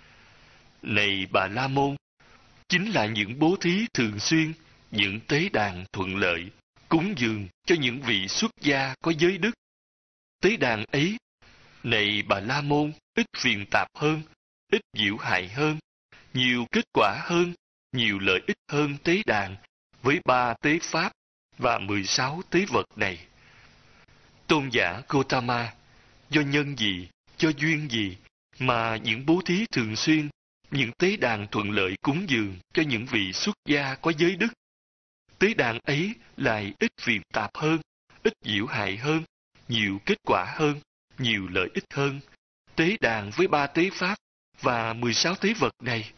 Này Bà La Môn, chính là những bố thí thường xuyên, những tế đàn thuận lợi, cúng dường cho những vị xuất gia có giới đức. Tế đàn ấy, này Bà La Môn, ít phiền tạp hơn, ít nhiễu hại hơn, nhiều kết quả hơn, nhiều lợi ích hơn tế đàn với ba tế pháp và mười sáu tế vật này. Tôn giả Gotama, do nhân gì, do duyên gì mà những bố thí thường xuyên, những tế đàn thuận lợi cúng dường cho những vị xuất gia có giới đức, tế đàn ấy lại ít phiền tạp hơn, ít nhiễu hại hơn, nhiều kết quả hơn, nhiều lợi ích hơn tế đàn với ba tế pháp và mười sáu tế vật này?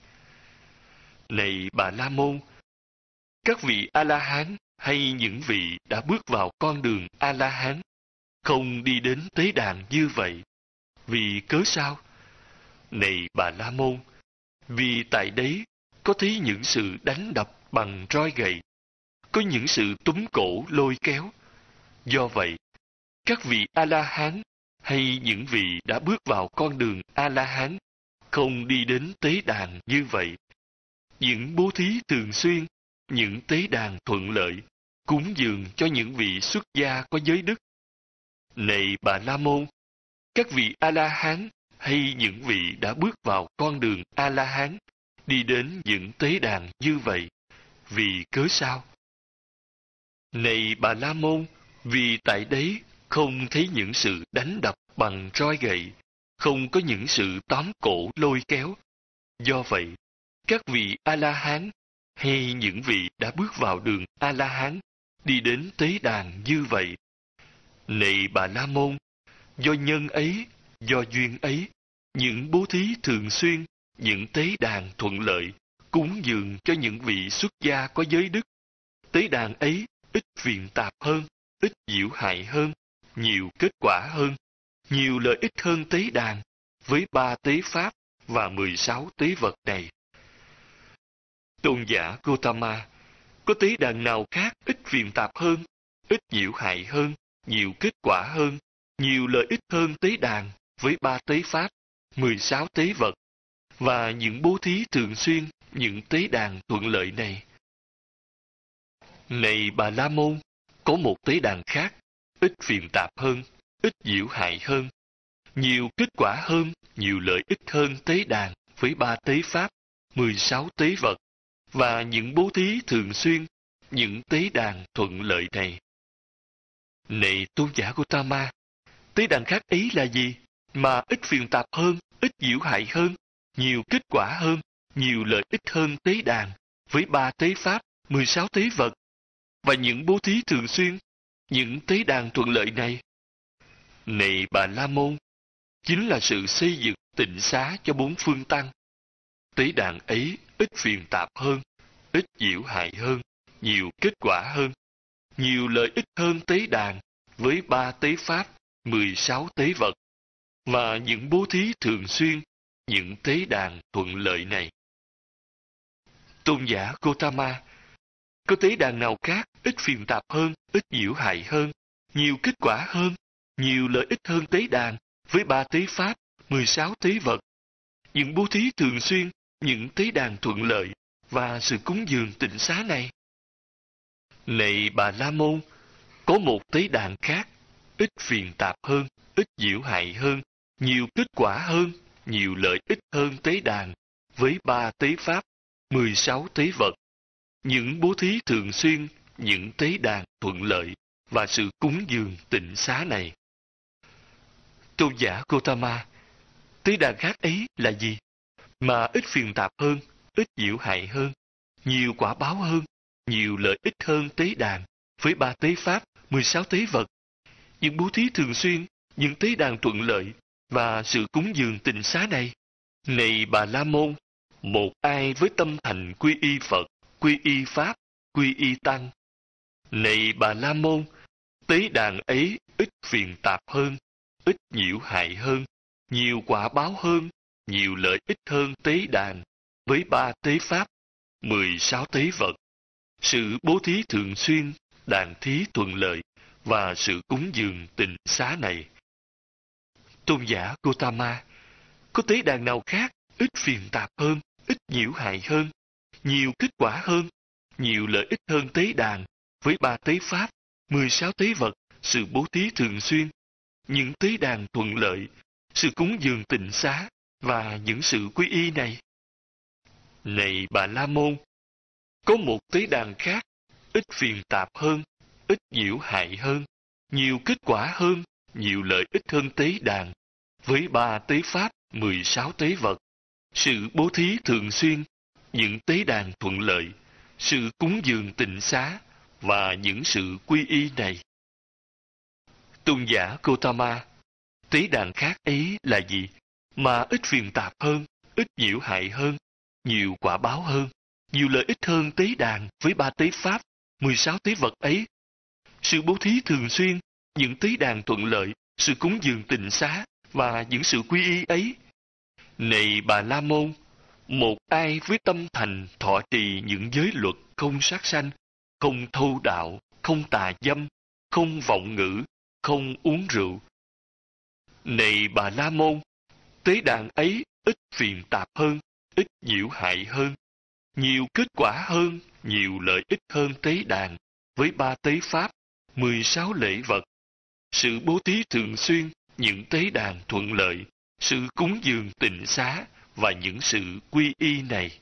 Này Bà La Môn, các vị A-la-hán hay những vị đã bước vào con đường A-la-hán không đi đến tế đàn như vậy. Vì cớ sao? Này Bà La Môn, vì tại đấy có thấy những sự đánh đập bằng roi gậy, có những sự túm cổ lôi kéo. Do vậy, các vị A-la-hán hay những vị đã bước vào con đường A-la-hán không đi đến tế đàn như vậy. Những bố thí thường xuyên, những tế đàn thuận lợi, cúng dường cho những vị xuất gia có giới đức. Này Bà La Môn, các vị A-la-hán hay những vị đã bước vào con đường A-la-hán đi đến những tế đàn như vậy. Vì cớ sao? Này Bà La Môn, vì tại đấy không thấy những sự đánh đập bằng roi gậy, không có những sự tóm cổ lôi kéo. Do vậy, các vị A-la-hán hay những vị đã bước vào đường A-la-hán đi đến tế đàn như vậy. Này Bà La Môn, do nhân ấy, do duyên ấy, những bố thí thường xuyên, những tế đàn thuận lợi, cúng dường cho những vị xuất gia có giới đức, tế đàn ấy ít phiền tạp hơn, ít nhiễu hại hơn, nhiều kết quả hơn, nhiều lợi ích hơn tế đàn với ba tế pháp và mười sáu tế vật này. Tôn giả Gotama, có tế đàn nào khác ít phiền tạp hơn, ít nhiễu hại hơn, nhiều kết quả hơn, nhiều lợi ích hơn tế đàn với ba tế pháp, mười sáu tế vật và những bố thí thường xuyên, những tế đàn thuận lợi này? Này Bà La Môn, có một tế đàn khác ít phiền tạp hơn, ít nhiễu hại hơn, nhiều kết quả hơn, nhiều lợi ích hơn tế đàn với ba tế pháp, mười sáu tế vật và những bố thí thường xuyên, những tế đàn thuận lợi này. Này tôn giả Gotama, tế đàn khác ấy là gì mà ít phiền tạp hơn, ít nhiễu hại hơn, nhiều kết quả hơn, nhiều lợi ích hơn tế đàn với ba tế pháp, mười sáu tế vật và những bố thí thường xuyên, những tế đàn thuận lợi này? Này Bà La Môn, chính là sự xây dựng tịnh xá cho bốn phương tăng. Tế đàn ấy ít phiền tạp hơn, ít nhiễu hại hơn, nhiều kết quả hơn, nhiều lợi ích hơn tế đàn với ba tế pháp, mười sáu tế vật và những bố thí thường xuyên, những tế đàn thuận lợi này. Tôn giả Gotama, có tế đàn nào khác ít phiền tạp hơn, ít nhiễu hại hơn, nhiều kết quả hơn, nhiều lợi ích hơn tế đàn với ba tế pháp, mười sáu tế vật, những bố thí thường xuyên, những tế đàn thuận lợi và sự cúng dường tịnh xá này? Này Bà La Môn, có một tế đàn khác ít phiền tạp hơn, ít nhiễu hại hơn, nhiều kết quả hơn, nhiều lợi ích hơn tế đàn với ba tế pháp, mười sáu tế vật những bố thí thường xuyên, những tế đàn thuận lợi và sự cúng dường tịnh xá này. Tôn giả Gotama, tế đàn khác ấy là gì? Mà ít phiền tạp hơn, ít nhiễu hại hơn, nhiều quả báo hơn, nhiều lợi ích hơn tế đàn với ba tế pháp, mười sáu tế vật. Những bố thí thường xuyên, những tế đàn thuận lợi và sự cúng dường tịnh xá này. Này Bà La Môn, một ai với tâm thành quy y Phật, quy y Pháp, quy y Tăng. Này Bà La Môn, tế đàn ấy ít phiền tạp hơn, ít nhiễu hại hơn, nhiều quả báo hơn, nhiều lợi ích hơn tế đàn với ba tế pháp, mười sáu tế vật. Sự bố thí thường xuyên, đàn thí thuận lợi và sự cúng dường tịnh xá này. Tôn giả Gotama, có tế đàn nào khác ít phiền tạp hơn, ít nhiễu hại hơn, nhiều kết quả hơn, nhiều lợi ích hơn tế đàn với ba tế pháp, mười sáu tế vật, sự bố thí thường xuyên, những tế đàn thuận lợi, sự cúng dường tịnh xá và những sự quy y này? Này Bà La Môn, có một tế đàn khác ít phiền tạp hơn, ít nhiễu hại hơn, nhiều kết quả hơn, nhiều lợi ích hơn tế đàn với ba tế pháp, mười sáu tế vật, sự bố thí thường xuyên, những tế đàn thuận lợi, sự cúng dường tịnh xá và những sự quy y này. Tôn giả Gotama, tế đàn khác ấy là gì mà ít phiền tạp hơn, ít nhiễu hại hơn, nhiều quả báo hơn, nhiều lợi ích hơn tế đàn với ba tế pháp, mười sáu tế vật ấy? Sự bố thí thường xuyên, những tế đàn thuận lợi, sự cúng dường tịnh xá và những sự quy y ấy. Này Bà La Môn, một ai với tâm thành thọ trì những giới luật không sát sanh, không thâu đạo, không tà dâm, không vọng ngữ, không uống rượu. Này Bà La Môn, tế đàn ấy ít phiền tạp hơn, ít nhiễu hại hơn, nhiều kết quả hơn, nhiều lợi ích hơn tế đàn với ba tế pháp, mười sáu lễ vật, sự bố thí thường xuyên, những tế đàn thuận lợi, sự cúng dường tịnh xá và những sự quy y này.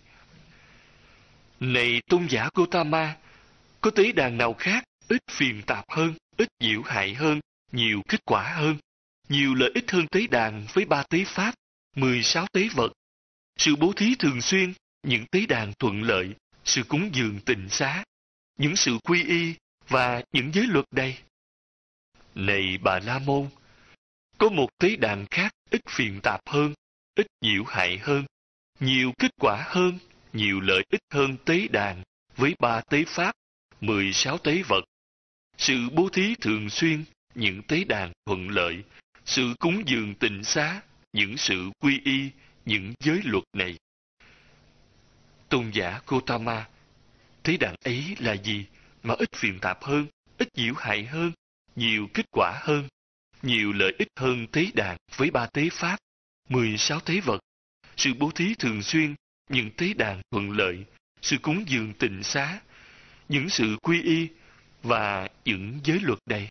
Này Tôn giả Gotama, có tế đàn nào khác ít phiền tạp hơn, ít nhiễu hại hơn, nhiều kết quả hơn, nhiều lợi ích hơn tế đàn với ba tế pháp, mười sáu tế vật, sự bố thí thường xuyên, những tế đàn thuận lợi, sự cúng dường tịnh xá, những sự quy y và những giới luật đây? Này Bà La Môn, có một tế đàn khác ít phiền tạp hơn, ít nhiễu hại hơn, nhiều kết quả hơn, nhiều lợi ích hơn tế đàn với ba tế pháp, mười sáu tế vật, sự bố thí thường xuyên, những tế đàn thuận lợi, sự cúng dường tịnh xá, những sự quy y, những giới luật này. Tôn giả Gotama, tế đàn ấy là gì mà ít phiền tạp hơn, ít nhiễu hại hơn, nhiều kết quả hơn, nhiều lợi ích hơn tế đàn với ba tế pháp, mười sáu tế vật, sự bố thí thường xuyên, những tế đàn thuận lợi, sự cúng dường tịnh xá, những sự quy y và những giới luật đây?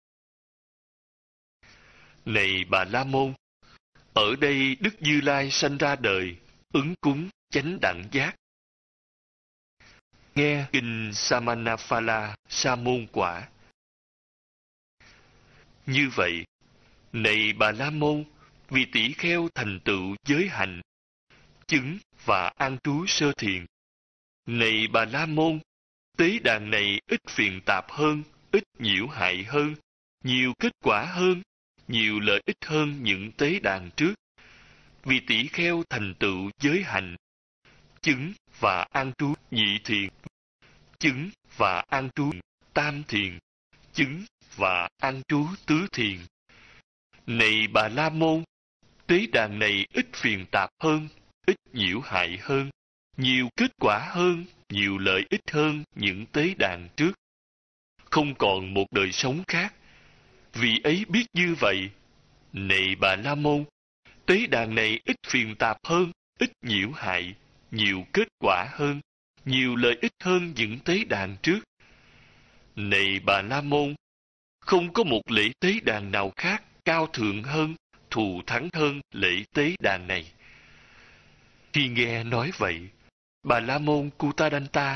Này Bà La Môn, ở đây Đức Như Lai sanh ra đời, ứng cúng chánh đẳng giác. Nghe kinh Samanaphala Sa môn quả. Như vậy, này Bà La Môn, vì tỷ kheo thành tựu giới hạnh, chứng và an trú sơ thiền. Này Bà La Môn, tế đàn này ít phiền tạp hơn, ít nhiễu hại hơn, nhiều kết quả hơn, nhiều lợi ích hơn những tế đàn trước. Vì tỷ kheo thành tựu giới hạnh, chứng và an trú nhị thiền, chứng và an trú tam thiền, chứng và an trú tứ thiền. Này Bà La Môn, tế đàn này ít phiền tạp hơn, ít nhiễu hại hơn, nhiều kết quả hơn, nhiều lợi ích hơn những tế đàn trước. Không còn một đời sống khác. Vì ấy biết như vậy. Này Bà La Môn, tế đàn này ít phiền tạp hơn, ít nhiễu hại, nhiều kết quả hơn, nhiều lợi ích hơn những tế đàn trước. Này Bà La Môn, không có một lễ tế đàn nào khác cao thượng hơn, thù thắng hơn lễ tế đàn này. Khi nghe nói vậy, Bà La Môn Kutadanta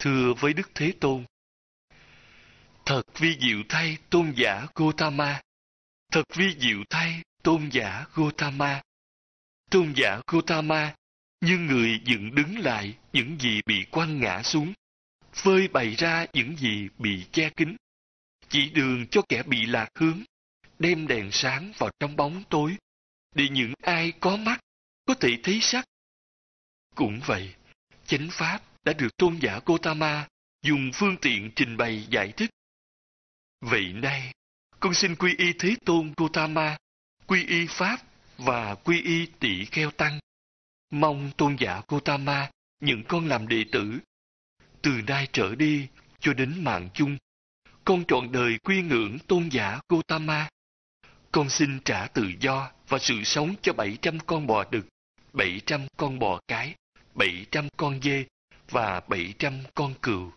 thưa với Đức Thế Tôn: Thật vi diệu thay tôn giả Gotama! Thật vi diệu thay tôn giả Gotama! Tôn giả Gotama như người dựng đứng lại những gì bị quăng ngã xuống, phơi bày ra những gì bị che kín, chỉ đường cho kẻ bị lạc hướng, đem đèn sáng vào trong bóng tối, để những ai có mắt có thể thấy sắc. Cũng vậy, chánh pháp đã được tôn giả Gotama dùng phương tiện trình bày giải thích. Vậy nay, con xin quy y Thế Tôn Gotama, quy y Pháp và quy y Tỳ Kheo Tăng. Mong tôn giả Gotama nhận con làm đệ tử. Từ nay trở đi cho đến mạng chung, con trọn đời quy ngưỡng tôn giả Gotama. Con xin trả tự do và sự sống cho bảy trăm con bò đực, bảy trăm con bò cái, bảy trăm con dê và bảy trăm con cừu.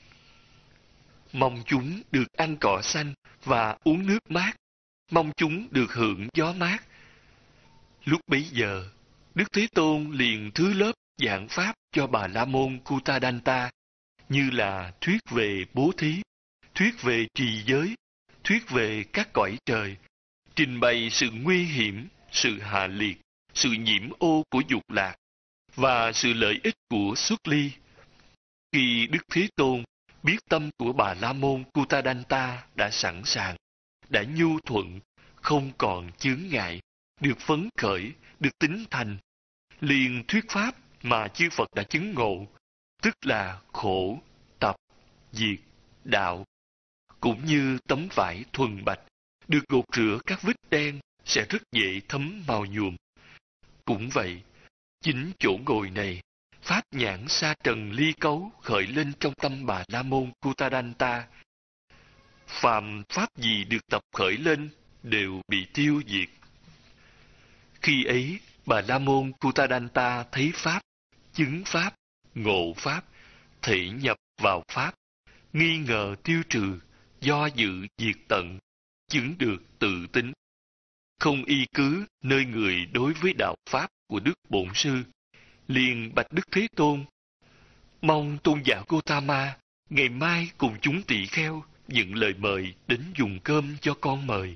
Mong chúng được ăn cỏ xanh và uống nước mát. Mong chúng được hưởng gió mát. Lúc bấy giờ, Đức Thế Tôn liền thứ lớp giảng pháp cho Bà La Môn Kutadanta, như là thuyết về bố thí, thuyết về trì giới, thuyết về các cõi trời, trình bày sự nguy hiểm, sự hạ liệt, sự nhiễm ô của dục lạc và sự lợi ích của xuất ly. Khi Đức Thế Tôn biết tâm của Bà La Môn Kutadanta đã sẵn sàng, đã nhu thuận, không còn chướng ngại, được phấn khởi, được tín thành, liền thuyết pháp mà chư Phật đã chứng ngộ, tức là khổ, tập, diệt, đạo. Cũng như tấm vải thuần bạch, được gột rửa các vết đen sẽ rất dễ thấm màu nhuộm. Cũng vậy, chính chỗ ngồi này, pháp nhãn sa trần ly cấu khởi lên trong tâm Bà La Môn Kutadanta. Phàm pháp gì được tập khởi lên đều bị tiêu diệt. Khi ấy, Bà La Môn Kutadanta thấy pháp, chứng pháp, ngộ pháp, thể nhập vào pháp, nghi ngờ tiêu trừ, do dự diệt tận, chứng được tự tính. Không y cứ nơi người đối với đạo pháp của Đức Bổn Sư, liền bạch Đức Thế Tôn: Mong tôn giả Gotama ngày mai cùng chúng tỳ kheo dựng lời mời đến dùng cơm cho con mời.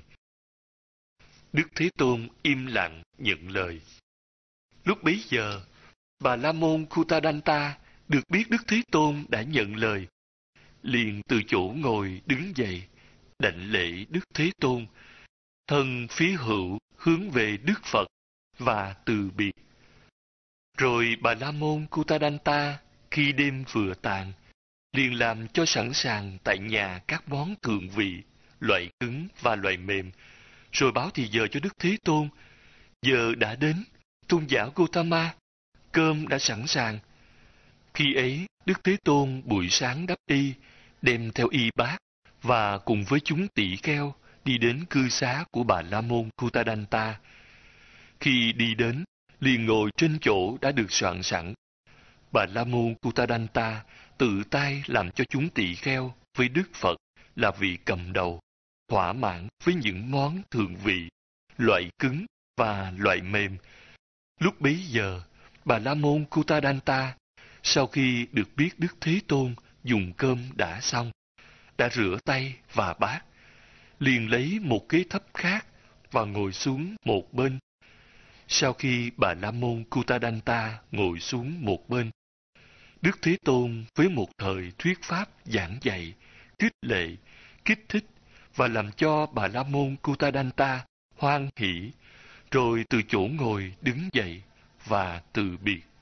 Đức Thế Tôn im lặng nhận lời. Lúc bấy giờ, Bà La Môn Kutadanta được biết Đức Thế Tôn đã nhận lời, liền từ chỗ ngồi đứng dậy, đảnh lễ Đức Thế Tôn, thân phía hữu hướng về Đức Phật và từ biệt. Rồi Bà La Môn Kutadanta khi đêm vừa tàn, liền làm cho sẵn sàng tại nhà các món thượng vị, loại cứng và loại mềm, rồi báo thì giờ cho Đức Thế Tôn. Giờ đã đến, tôn giả Gotama, cơm đã sẵn sàng. Khi ấy, Đức Thế Tôn buổi sáng đắp y, đem theo y bát, và cùng với chúng tỷ kheo đi đến cư xá của Bà La Môn Kutadanta. Khi đi đến, liền ngồi trên chỗ đã được soạn sẵn. Bà La Môn Kutadanta tự tay làm cho chúng tỳ kheo với Đức Phật là vị cầm đầu, thỏa mãn với những món thượng vị, loại cứng và loại mềm. Lúc bấy giờ, Bà La Môn Kutadanta, sau khi được biết Đức Thế Tôn dùng cơm đã xong, đã rửa tay và bát, liền lấy một ghế thấp khác và ngồi xuống một bên. Sau khi Bà La Môn Kutadanta ngồi xuống một bên, Đức Thế Tôn với một thời thuyết pháp giảng dạy, khích lệ, kích thích và làm cho Bà La Môn Kutadanta hoan hỷ, rồi từ chỗ ngồi đứng dậy và từ biệt.